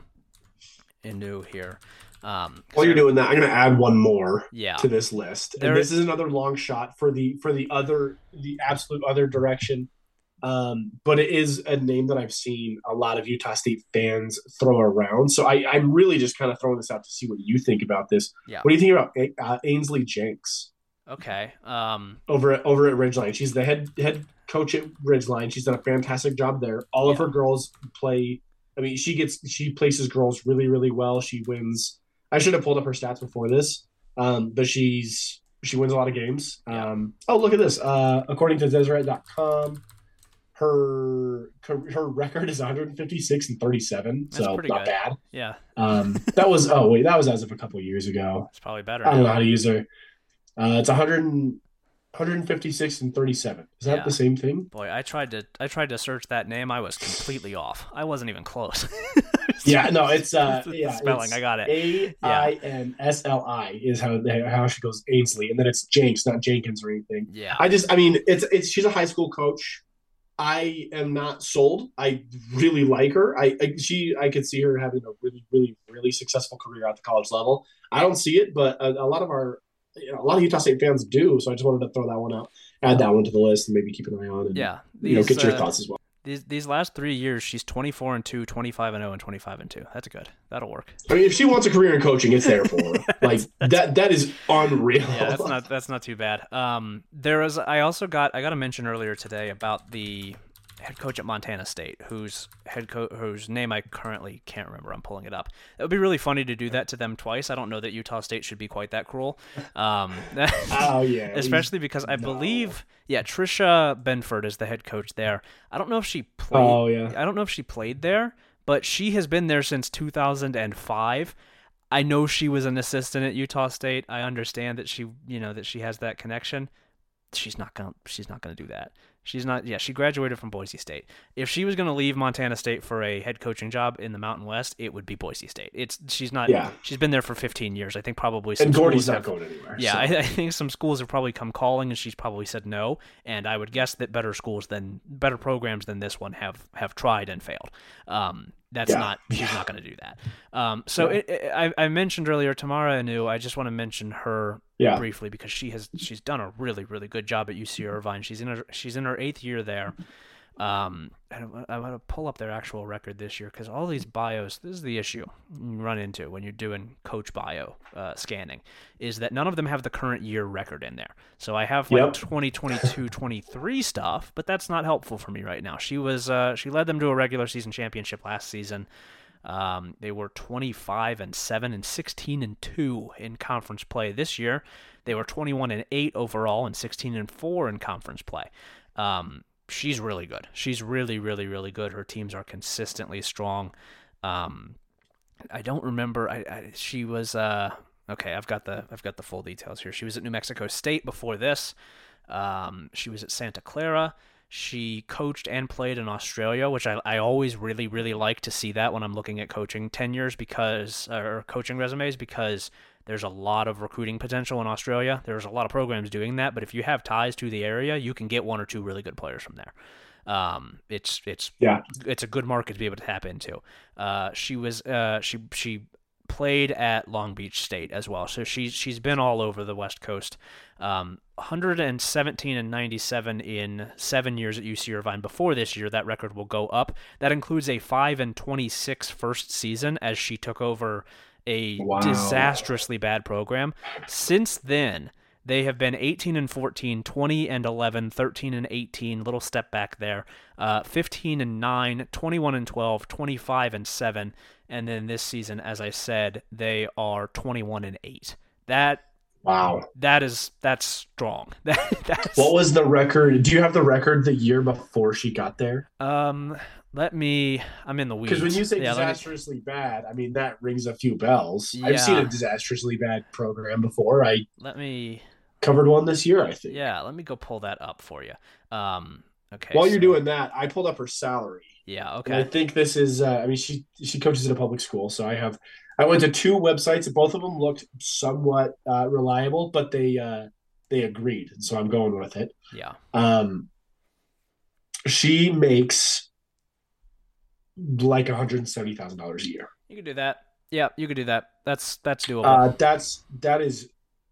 Inu here. Um,
While you're doing that, I'm going to add one more
yeah,
to this list,
there,
and this is another long shot for the for the other the absolute other direction. Um, but it is a name that I've seen a lot of Utah State fans throw around. So I, I'm really just kind of throwing this out to see what you think about this.
yeah.
What do you think about uh, Ainsley Jenks
Okay. Um,
over at over at Ridgeline? She's the head head coach at Ridgeline. She's done a fantastic job there. All
yeah.
of her girls play. I mean, she gets she places girls really really well. She wins. I should have pulled up her stats before this, um, but she's she wins a lot of games.
Yeah.
Um, oh, look at this. Uh, according to Deseret dot com. Her her record is one fifty-six and thirty-seven,
That's
so
pretty
not
good.
bad.
Yeah.
Um, that was oh wait, that was as of a couple of years ago.
It's probably better.
I don't
now.
know how to use her. Uh, it's one hundred, one fifty-six and thirty-seven. Is that
Yeah.
the same thing?
Boy, I tried to I tried to search that name. I was completely off. I wasn't even close.
Yeah, no, it's uh,
the
yeah,
spelling.
it's
I got it.
A I N S L I is how how she goes Ainsley, and then it's Jenks, not Jenkins or anything.
Yeah.
I just, I mean, it's it's she's a high school coach. I am not sold. I really like her. I, I she I could see her having a really really really successful career at the college level. I don't see it, but a, a lot of our you know, a lot of Utah State fans do. So I just wanted to throw that one out, add that one to the list, and maybe keep an eye on and
Yeah.
you know
These,
get your
uh,
thoughts as well.
These these last three years, she's twenty-four and two, twenty-five and zero, and twenty-five and two. That's good. That'll work.
I mean, if she wants a career in coaching, it's there for her. Like that that is unreal.
Yeah, that's not that's not too bad. Um, there is. I also got I got a mention earlier today about the head coach at Montana State, whose head coach whose name I currently can't remember. I'm pulling it up. It would be really funny to do that to them twice. I don't know that Utah State should be quite that cruel. Um,
Oh yeah,
especially because I
no.
believe yeah, Trisha Benford is the head coach there. I don't know if she played.
Oh yeah.
I don't know if she played there, but she has been there since two thousand five. I know she was an assistant at Utah State. I understand that she, you know, that she has that connection. She's not gonna. She's not gonna do that. She's not. Yeah, she graduated from Boise State. If she was gonna leave Montana State for a head coaching job in the Mountain West, it would be Boise State. It's. She's not.
Yeah.
She's been there for fifteen years. I think probably. Some
And Gordy's
schools
not
have,
going anywhere.
Yeah,
so.
I, I think some schools have probably come calling, and she's probably said no. And I would guess that better schools than better programs than this one have have tried and failed. Um, that's
Yeah.
not. She's not going to do that. Um, so
Yeah.
it, it, I, I mentioned earlier Tamara Anu. I just want to mention her
Yeah.
briefly because she has she's done a really really good job at U C Irvine. She's in her she's in her eighth year there. Um, I'm going to pull up their actual record this year because all these bios, this is the issue you run into when you're doing coach bio uh, scanning, is that none of them have the current year record in there. So I have like
Yep.
twenty twenty-two twenty-three stuff, but that's not helpful for me right now. She was uh, she led them to a regular season championship last season. Um, they were twenty-five and seven and sixteen and two in conference play this year. They were twenty-one and eight overall and sixteen and four in conference play. Um, she's really good. She's really, really, really good. Her teams are consistently strong. Um, I don't remember. I, I she was uh, okay. I've got the I've got the full details here. She was at New Mexico State before this. Um, she was at Santa Clara. She coached and played in Australia, which I, I always really, really like to see that when I'm looking at coaching tenures because or coaching resumes because there's a lot of recruiting potential in Australia. There's a lot of programs doing that, but if you have ties to the area, you can get one or two really good players from there. Um, it's it's
Yeah.
it's a good market to be able to tap into. Uh, she was uh, she she played at Long Beach State as well, so she's she's been all over the West Coast. Um, one hundred seventeen and ninety-seven in seven years at U C Irvine. Before this year, that record will go up. That includes a five and twenty-six first season as she took over a
Wow.
disastrously bad program. Since then, they have been eighteen and fourteen, twenty and eleven, thirteen and eighteen, little step back there, uh, fifteen and nine, twenty-one and twelve, twenty-five and seven, and then this season, as I said, they are twenty-one and eight. That
Wow.
that is that's strong. That, that's
What was the record? Do you have the record the year before she got there?
um. Let me. I'm in the weeds.
Because when you say
Yeah, let me-
disastrously bad, I mean that rings a few bells.
Yeah.
I've seen a disastrously bad program before. I
let me.
covered one this year, I think.
Yeah, let me go pull that up for you. Um. Okay.
While you're
so-
doing that, I pulled up her salary.
Yeah.
And I
Okay.
think this is. Uh, I mean, she she coaches at a public school, so I have. I went to two websites. Both of them looked somewhat uh, reliable, but they uh, they agreed, and so I'm going with it.
Yeah.
Um, she makes like one hundred seventy thousand dollars a year.
You could do that. Yeah, you could do that. That's that's doable.
Uh, that's that is,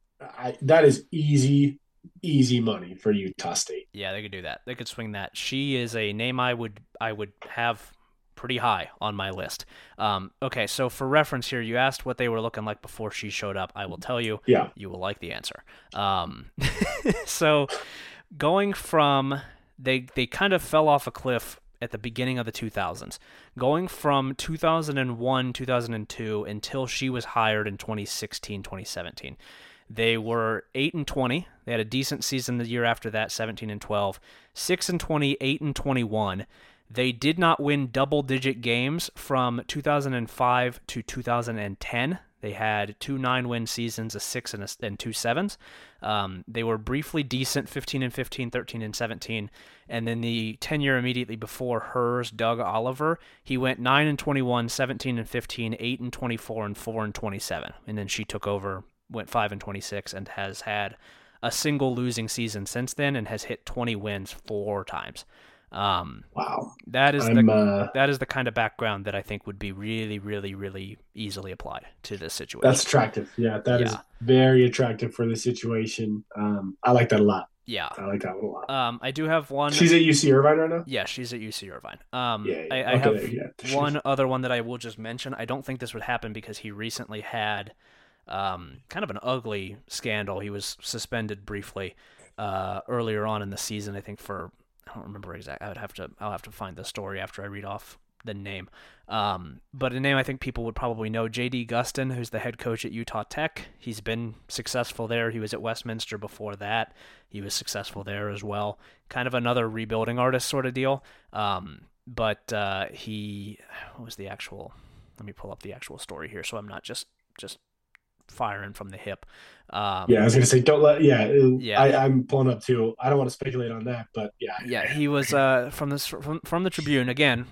I, that is easy, easy money for Utah State.
Yeah, they could do that. They could swing that. She is a name I would I would have pretty high on my list. Um, okay, so for reference here, you asked what they were looking like before she showed up. I will tell you.
Yeah.
You will like the answer. Um, so going from they they kind of fell off a cliff at the beginning of the two thousands. Going from two thousand one, two thousand two until she was hired in twenty sixteen, twenty seventeen. They were eight and twenty. They had a decent season the year after that, seventeen and twelve. six and twenty, eight and twenty-one. They did not win double-digit games from two thousand five to two thousand ten. They had two nine-win seasons, a six and, a, and two sevens. Um, they were briefly decent, fifteen and fifteen, thirteen and seventeen. And then the tenure immediately before hers, Doug Oliver, he went nine and twenty-one, seventeen and fifteen, eight and twenty-four, and four and twenty-seven. And then she took over, went five and twenty-six, and has had a single losing season since then, and has hit twenty wins four times. Um,
Wow.
that is
I'm,
the
uh,
that is the kind of background that I think would be really, really, really easily applied to this situation.
That's attractive. Yeah, that is
Yeah.
very attractive for the situation. Um, I like that a lot.
yeah.
I like that one a lot.
Um, I do have one.
She's at U C Irvine right now?
Yeah, she's at U C Irvine. Um,
Yeah, yeah.
I, I
Okay,
have
there, yeah.
one other one that I will just mention. I don't think this would happen because he recently had um, kind of an ugly scandal. He was suspended briefly uh, earlier on in the season. I think for I don't remember exactly. I would have to. I'll have to find the story after I read off the name. Um, but a name I think people would probably know: J D Gustin, who's the head coach at Utah Tech. He's been successful there. He was at Westminster before that. He was successful there as well. Kind of another rebuilding artist sort of deal. Um, but uh, he, what was the actual? Let me pull up the actual story here, so I'm not just just firing from the hip. Um,
Yeah, I was gonna say don't let. Yeah,
Yeah.
I, I'm pulling up too. I don't want to speculate on that, but yeah,
Yeah, he was uh, from this from from the Tribune again.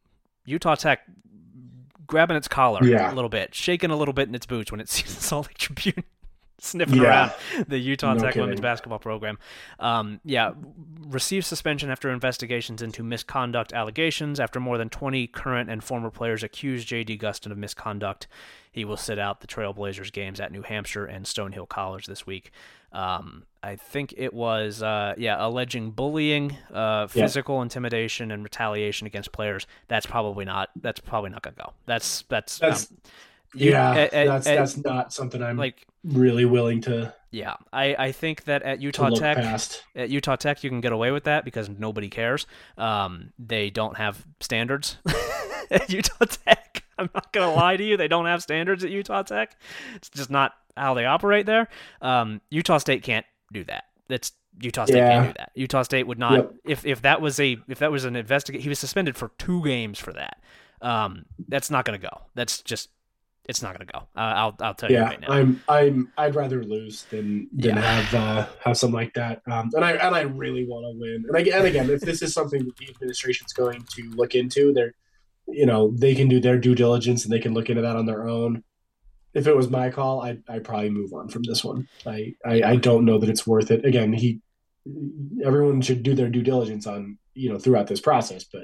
Utah Tech grabbing its collar
Yeah.
a little bit, shaking a little bit in its boots when it sees the Salt Lake Tribune sniffing
Yeah.
around the Utah
No
Tech
kidding.
women's basketball program. Um, yeah, received suspension after investigations into misconduct allegations. After more than twenty current and former players accused J D. Gustin of misconduct, he will sit out the Trailblazers games at New Hampshire and Stonehill College this week. Um, I think it was, uh, yeah, alleging bullying, uh, physical yeah. intimidation, and retaliation against players. That's probably not. That's probably not gonna go. That's that's.
That's
um, you,
yeah.
at, at,
that's
at,
that's not something I'm
like
really willing to.
Yeah, I, I think that at Utah Tech,
past.
at Utah Tech, you can get away with that because nobody cares. Um, they don't have standards at Utah Tech. I'm not gonna lie to you; they don't have standards at Utah Tech. It's just not how they operate there. Um, Utah State can't do that. It's Utah State
yeah.
can't do that. Utah State would not.
Yep.
If if that was a if that was an investigate, he was suspended for two games for that. Um, that's not gonna go. That's just. It's not going to go. Uh, I'll I'll tell
yeah,
you right now.
I'm I'm I'd rather lose than than
Yeah.
have uh, have something like that. Um, and I and I really want to win. And again, and again, if this is something that the administration's going to look into, they're you know they can do their due diligence and they can look into that on their own. If it was my call, I'd I'd probably move on from this one. I I, I don't know that it's worth it. Again, he everyone should do their due diligence on you know throughout this process, but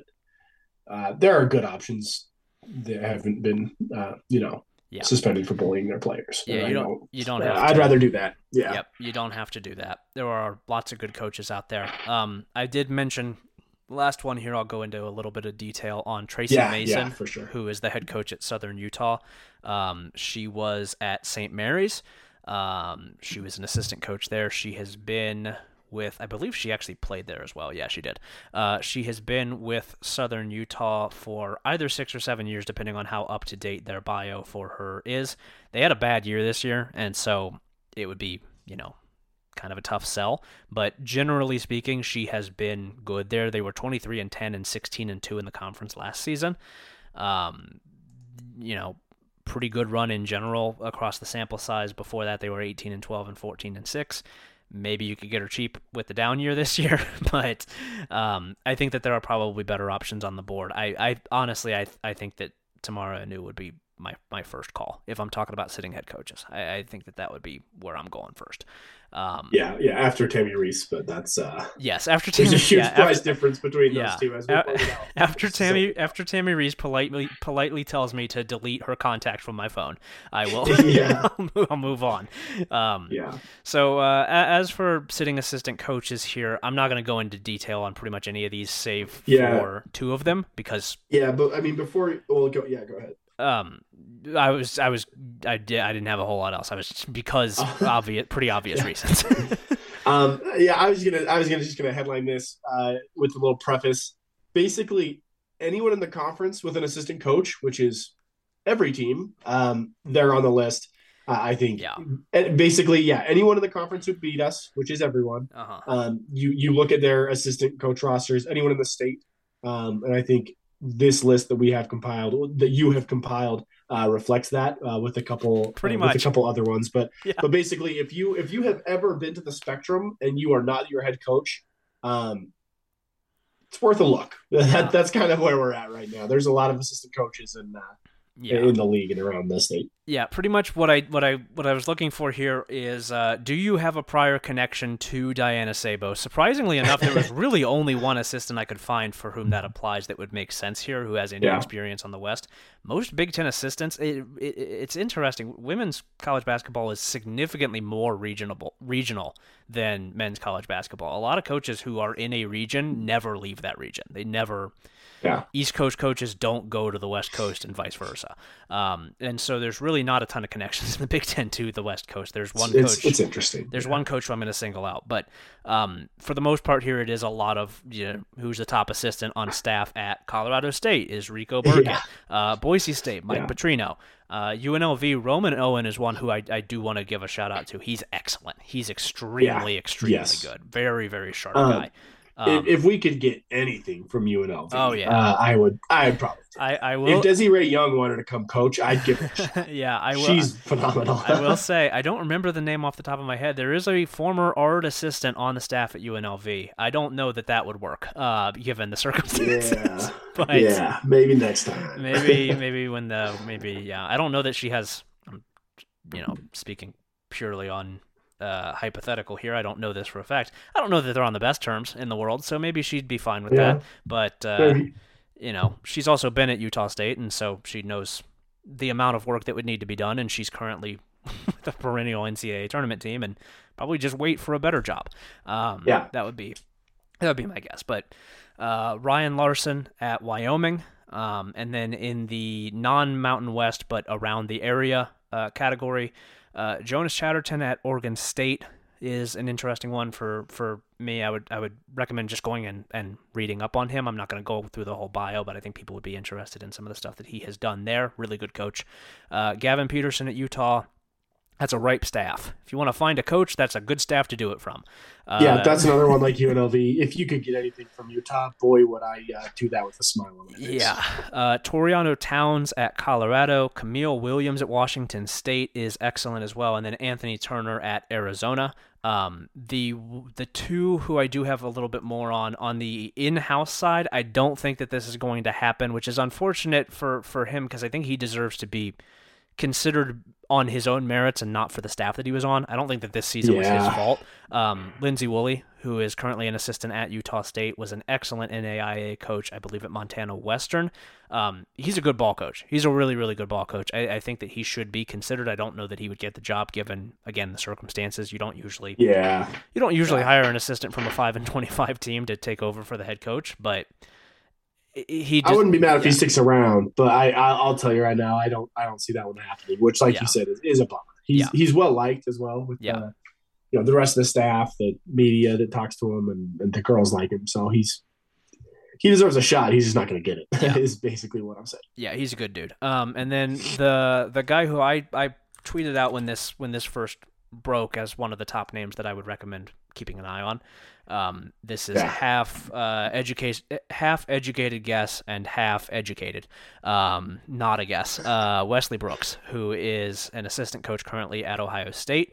uh, there are good options that haven't been uh, you know.
Yeah.
suspended for bullying their players.
Yeah, you don't, don't. You don't have.
Uh, I'd
to.
rather do that. Yeah.
Yep. You don't have to do that. There are lots of good coaches out there. Um, I did mention last one here. I'll go into a little bit of detail on Tracy
yeah,
Mason,
yeah, for sure.
who is the head coach at Southern Utah. Um, she was at Saint Mary's. Um, she was an assistant coach there. She has been with, I believe she actually played there as well. Yeah, she did. Uh, she has been with Southern Utah for either six or seven years, depending on how up-to-date their bio for her is. They had a bad year this year, and so it would be, you know, kind of a tough sell. But generally speaking, she has been good there. They were twenty-three and ten and sixteen and two in the conference last season. Um, you know, pretty good run in general across the sample size. Before that, they were eighteen and twelve and fourteen and six. Maybe you could get her cheap with the down year this year, but um, I think that there are probably better options on the board. I, I honestly, I I think that Tamara Anu would be my, my first call if I'm talking about sitting head coaches. I, I think that that would be where I'm going first. Um,
yeah, yeah, after Tammy Reese, but that's uh,
yes, after Tammy,
there's a huge
yeah,
price
after,
difference between
yeah,
those two. As we
a-
pointed out.
after Tammy,
So,
after Tammy Reese politely politely tells me to delete her contact from my phone, I will.
Yeah.
I'll, move, I'll move on. Um,
yeah,
So uh, a- as for sitting assistant coaches here, I'm not going to go into detail on pretty much any of these, save
Yeah.
for two of them, because
yeah, but I mean, before we'll go, yeah, go ahead.
um, I was I was I did I didn't have a whole lot else. I was because obvious, pretty obvious reasons.
Um, yeah, I was gonna, I was gonna just gonna headline this uh, with a little preface. Basically, anyone in the conference with an assistant coach, which is every team, um, they're on the list. Uh, I think.
Yeah.
And basically, yeah, anyone in the conference who beat us, which is everyone.
Uh-huh.
Um, you you look at their assistant coach rosters, anyone in the state, um, and I think this list that we have compiled, that you have compiled, uh, reflects that uh, with a couple,
Pretty
uh,
much.
with a couple other ones. But
Yeah.
but basically, if you if you have ever been to the Spectrum and you are not your head coach, um, it's worth a look.
Yeah.
That, that's kind of where we're at right now. There's a lot of assistant coaches in uh,
Yeah.
in the league and around the state.
Yeah, pretty much what I what I what I was looking for here is uh, do you have a prior connection to Diana Sabo? Surprisingly enough, there was really only one assistant I could find for whom that applies that would make sense here, who has any
Yeah.
experience on the West. Most Big Ten assistants, it, it, it's interesting. Women's college basketball is significantly more regional regional than men's college basketball. A lot of coaches who are in a region never leave that region. They never.
Yeah.
East Coast coaches don't go to the West Coast and vice versa. Um, and so there's really not a ton of connections in the Big Ten to the West Coast. There's one
It's,
coach.
it's interesting.
There's
Yeah.
one coach who I'm going to single out. But um, for the most part here, it is a lot of, you know, who's the top assistant on staff at Colorado State is Rico Burkett.
Yeah.
Uh, Boise State, Mike
Yeah.
Petrino. Uh, U N L V, Roman Owen is one who I, I do want to give a shout out to. He's excellent. He's extremely,
Yeah.
extremely
Yes.
good. Very, very sharp
Um,
guy. Um,
if, if we could get anything from U N L V,
Oh, yeah.
uh, I would. I'd probably.
I, I will.
If Desiree Young wanted to come coach, I'd give her a shot.
yeah, I will.
She's phenomenal.
I will say, I don't remember the name off the top of my head. There is a former art assistant on the staff at U N L V. I don't know that that would work, uh, given the circumstances.
Yeah.
but
yeah, maybe next time.
maybe, maybe when the maybe yeah. I don't know that she has, um, you know, speaking purely on uh, hypothetical here. I don't know this for a fact. I don't know that they're on the best terms in the world, so maybe she'd be fine with
Yeah,
that. But uh,
maybe.
you know, she's also been at Utah State, and so she knows the amount of work that would need to be done. And she's currently with a perennial N C double A tournament team, and probably just wait for a better job. Um,
Yeah.
that would be that would be my guess. But uh, Ryan Larson at Wyoming, um, and then in the non-Mountain West but around the area uh, category, uh, Jonas Chatterton at Oregon State is an interesting one for, for me. I would I would recommend just going and, and reading up on him. I'm not going to go through the whole bio, but I think people would be interested in some of the stuff that he has done there. Really good coach. Uh, Gavin Peterson at Utah. That's a ripe staff. If you want to find a coach, that's a good staff to do it from. Uh,
Yeah, that's another one like U N L V. If you could get anything from Utah, boy, would I uh, do that with a smile on my face.
Yeah. Uh, Toriano Towns at Colorado. Camille Williams at Washington State is excellent as well. And then Anthony Turner at Arizona. Um, the the two who I do have a little bit more on, on the in-house side, I don't think that this is going to happen, which is unfortunate for, for him because I think he deserves to be considered on his own merits and not for the staff that he was on. I don't think that this season
Yeah.
was his fault. Um, Lindsey Woolley, who is currently an assistant at Utah State, was an excellent N A I A coach, I believe, at Montana Western. Um, he's a good ball coach. He's a really, really good ball coach. I, I think that he should be considered. I don't know that he would get the job given, again, the circumstances. You don't usually
Yeah.
you don't usually hire an assistant from a five and twenty-five team to take over for the head coach, but he just,
I wouldn't be mad if
yeah.
he sticks around, but I, I I'll tell you right now, I don't I don't see that one happening. Which, like
Yeah.
you said, is, is a bummer. He's
Yeah.
he's well liked as well with
Yeah.
uh, you know the rest of the staff, the media that talks to him, and, and the girls like him. So he's he deserves a shot. He's just not going to get it.
Yeah.
Is basically what I'm saying.
Yeah, he's a good dude. Um, and then the the guy who I, I tweeted out when this when this first broke as one of the top names that I would recommend keeping an eye on. Um, this is
Yeah.
half uh, education, half educated guess and half educated. Um, not a guess. Uh, Wesley Brooks, who is an assistant coach currently at Ohio State.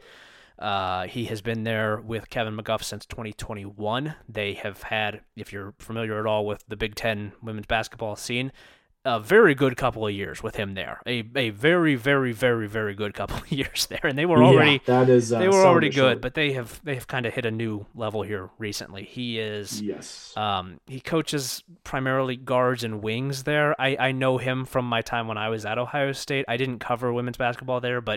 Uh, he has been there with Kevin McGuff since twenty twenty-one. They have had, if you're familiar at all with the Big Ten women's basketball scene, a very good couple of years with him there. A a very, very, very, very good couple of years there. And they were already
Yeah, that is uh,
they were
selling
already
it
good,
short.
but they have they have kind of hit a new level here recently. He is
Yes.
um, he coaches primarily guards and wings there. I, I know him from my time when I was at Ohio State. I didn't cover women's basketball there, but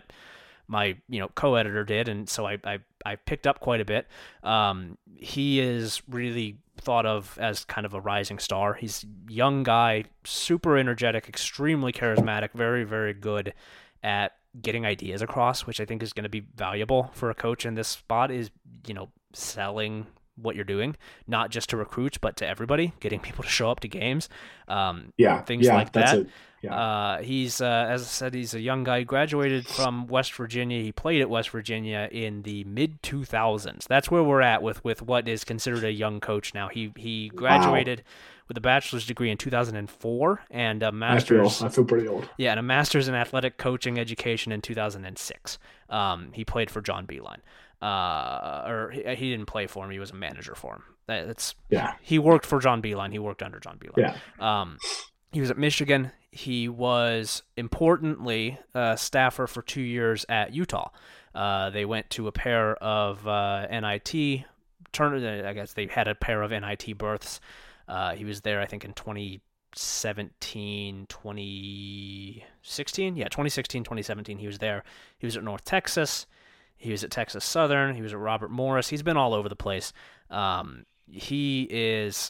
my you know co-editor did, and so I I, I picked up quite a bit. Um, he is really thought of as kind of a rising star. He's a young guy, super energetic, extremely charismatic, very, very good at getting ideas across, which I think is going to be valuable for a coach in this spot is, you know, selling what you're doing, not just to recruits, but to everybody, getting people to show up to games. Um,
Yeah.
things
yeah,
like
that's
that.
it. Yeah.
Uh, he's, uh, as I said, he's a young guy. He graduated from West Virginia. He played at West Virginia in the mid two thousands. That's where we're at with, with what is considered a young coach now. He he graduated wow. with a bachelor's degree in two thousand four and a master's.
I feel, I feel pretty old.
Yeah, and a master's in athletic coaching education in two thousand six. Um, he played for John Beilein. Uh, or he, he didn't play for him. He was a manager for him. That's
yeah.
He worked for John Beilein. He worked under John Beilein.
Yeah.
Um, he was at Michigan. He was importantly a staffer for two years at Utah. Uh, they went to a pair of uh, N I T turn. I guess they had a pair of N I T berths. Uh, he was there, I think, in twenty seventeen, twenty sixteen. Yeah, twenty sixteen, twenty seventeen. He was there. He was at North Texas. He was at Texas Southern. He was at Robert Morris. He's been all over the place. Um, he is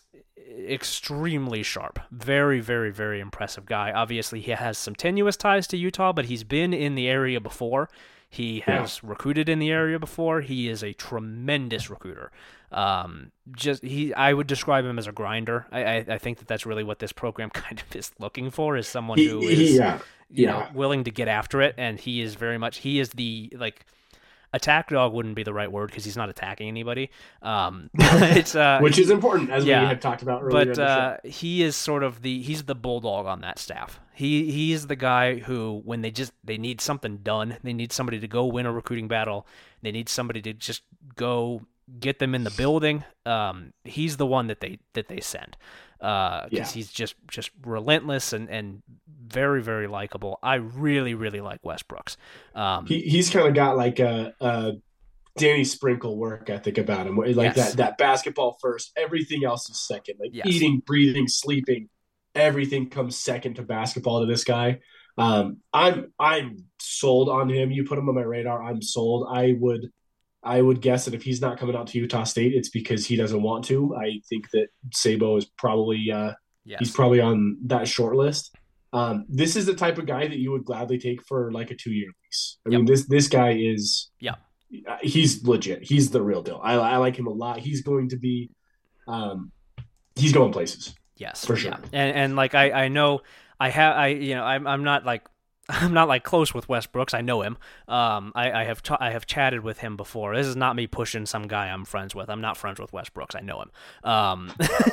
extremely sharp. Very, very, very impressive guy. Obviously, he has some tenuous ties to Utah, but he's been in the area before. He has yeah. recruited in the area before. He is a tremendous recruiter. Um, just he, I would describe him as a grinder. I, I, I think that that's really what this program kind of is looking for, is someone who
he,
is,
he, yeah.
you
yeah.
know, willing to get after it. And he is very much, he is the, like, attack dog wouldn't be the right word because he's not attacking anybody. Um, it's uh,
which is important, as
yeah,
we had talked about earlier.
But uh, he is sort of the he's the bulldog on that staff. He he is the guy who, when they just they need something done, they need somebody to go win a recruiting battle. They need somebody to just go get them in the building, um, he's the one that they that they send. Because uh,
Yeah.
he's just just relentless and, and very, very likable. I really, really like Wes Brooks. Um,
He he's kind of got like a, a Danny Sprinkle work ethic about him, like
yes.
that that basketball first, everything else is second. Like
Yes.
eating, breathing, sleeping, everything comes second to basketball to this guy. Um, I'm I'm sold on him. You put him on my radar, I'm sold. I would I would guess that if he's not coming out to Utah State, it's because he doesn't want to. I think that Sabo is probably uh,
yes.
he's probably on that short list. Um, this is the type of guy that you would gladly take for like a two year lease. I
Yep.
mean, this this guy is
yeah.
He's legit. He's the real deal. I, I like him a lot. He's going to be, um, he's going places.
Yes,
for sure.
Yeah. And and like I, I know I have I you know I'm I'm not like I'm not like close with Wes Brooks. I know him. Um, I, I have ta- I have chatted with him before. This is not me pushing some guy I'm friends with. I'm not friends with Wes Brooks. I know him. Um,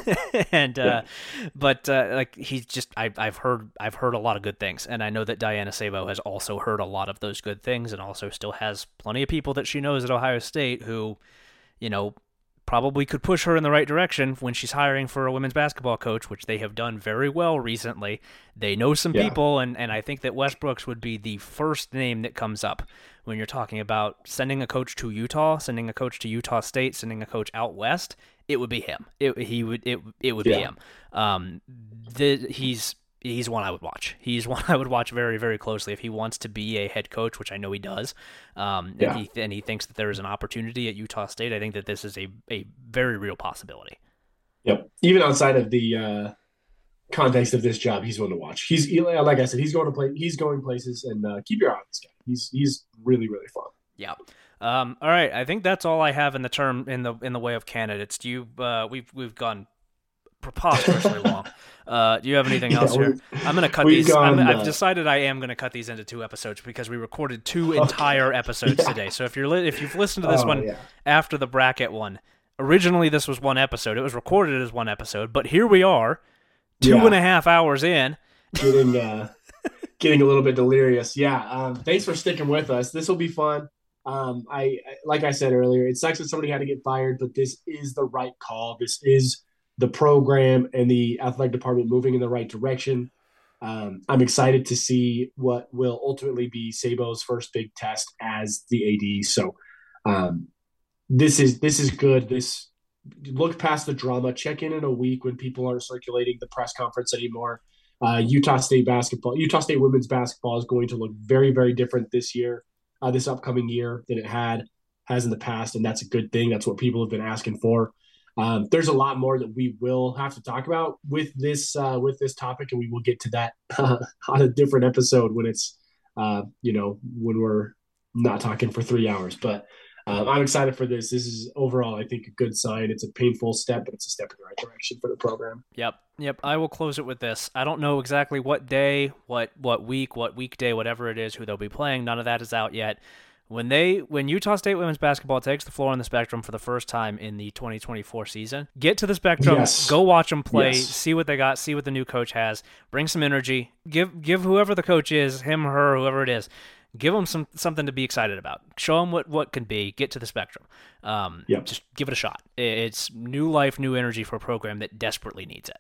and uh, but uh, like he's just I I've heard I've heard a lot of good things, and I know that Diana Sabo has also heard a lot of those good things, and also still has plenty of people that she knows at Ohio State who, you know, probably could push her in the right direction when she's hiring for a women's basketball coach, which they have done very well recently. They know some
Yeah.
people, and, and I think that Wes Brooks would be the first name that comes up when you're talking about sending a coach to Utah, sending a coach to Utah State, sending a coach out west. It would be him. It he would it it would
Yeah.
be him. Um, the, he's he's one I would watch. He's one I would watch very, very closely if he wants to be a head coach, which I know he does. Um,
Yeah.
and he and he thinks that there is an opportunity at Utah State. I think that this is a, a very real possibility.
Yep. Even outside of the uh, context of this job, he's one to watch. He's like I said, he's going to play. He's going places, and uh, keep your eye on this guy. He's he's really really fun.
Yeah. Um, all right. I think that's all I have in the term in the in the way of candidates. Do you? Uh, we've we've gone preposterously long. Uh, do you have anything
Yeah,
else here?
we-
I'm gonna cut
we've
these. I'm,
gone,
I've
uh,
decided I am gonna cut these into two episodes because we recorded two
Okay.
entire episodes
Yeah.
today. So if you're li- if you've listened to this
Oh,
one
yeah.
after the bracket one, originally this was one episode. It was recorded as one episode, but here we are, two
Yeah.
and a half hours in.
getting uh, getting a little bit delirious. Yeah. Um, thanks for sticking with us. This will be fun. Um, I I- like I said earlier, it sucks that somebody had to get fired, but this is the right call. This is the program and the athletic department moving in the right direction. Um, I'm excited to see what will ultimately be Sabo's first big test as the A D. So um, this is this is good. This look past the drama. Check in in a week when people aren't circulating the press conference anymore. Uh, Utah State basketball, Utah State women's basketball is going to look very, very different this year, uh, this upcoming year than it had has in the past, and that's a good thing. That's what people have been asking for. Um, there's a lot more that we will have to talk about with this uh, with this topic, and we will get to that uh, on a different episode when it's uh, you know when we're not talking for three hours. But um, I'm excited for this. This is overall, I think, a good sign. It's a painful step, but it's a step in the right direction for the program.
Yep, yep. I will close it with this. I don't know exactly what day, what what week, what weekday, whatever it is, who they'll be playing. None of that is out yet. When they when Utah State women's basketball takes the floor on the Spectrum for the first time in the twenty twenty-four season, get to the Spectrum,
Yes.
go watch them play,
Yes.
see what they got, see what the new coach has, bring some energy, give give whoever the coach is, him, her, whoever it is, give them some something to be excited about. Show them what what can be. Get to the Spectrum. Um,
Yep.
Just give it a shot. It's new life, new energy for a program that desperately needs it.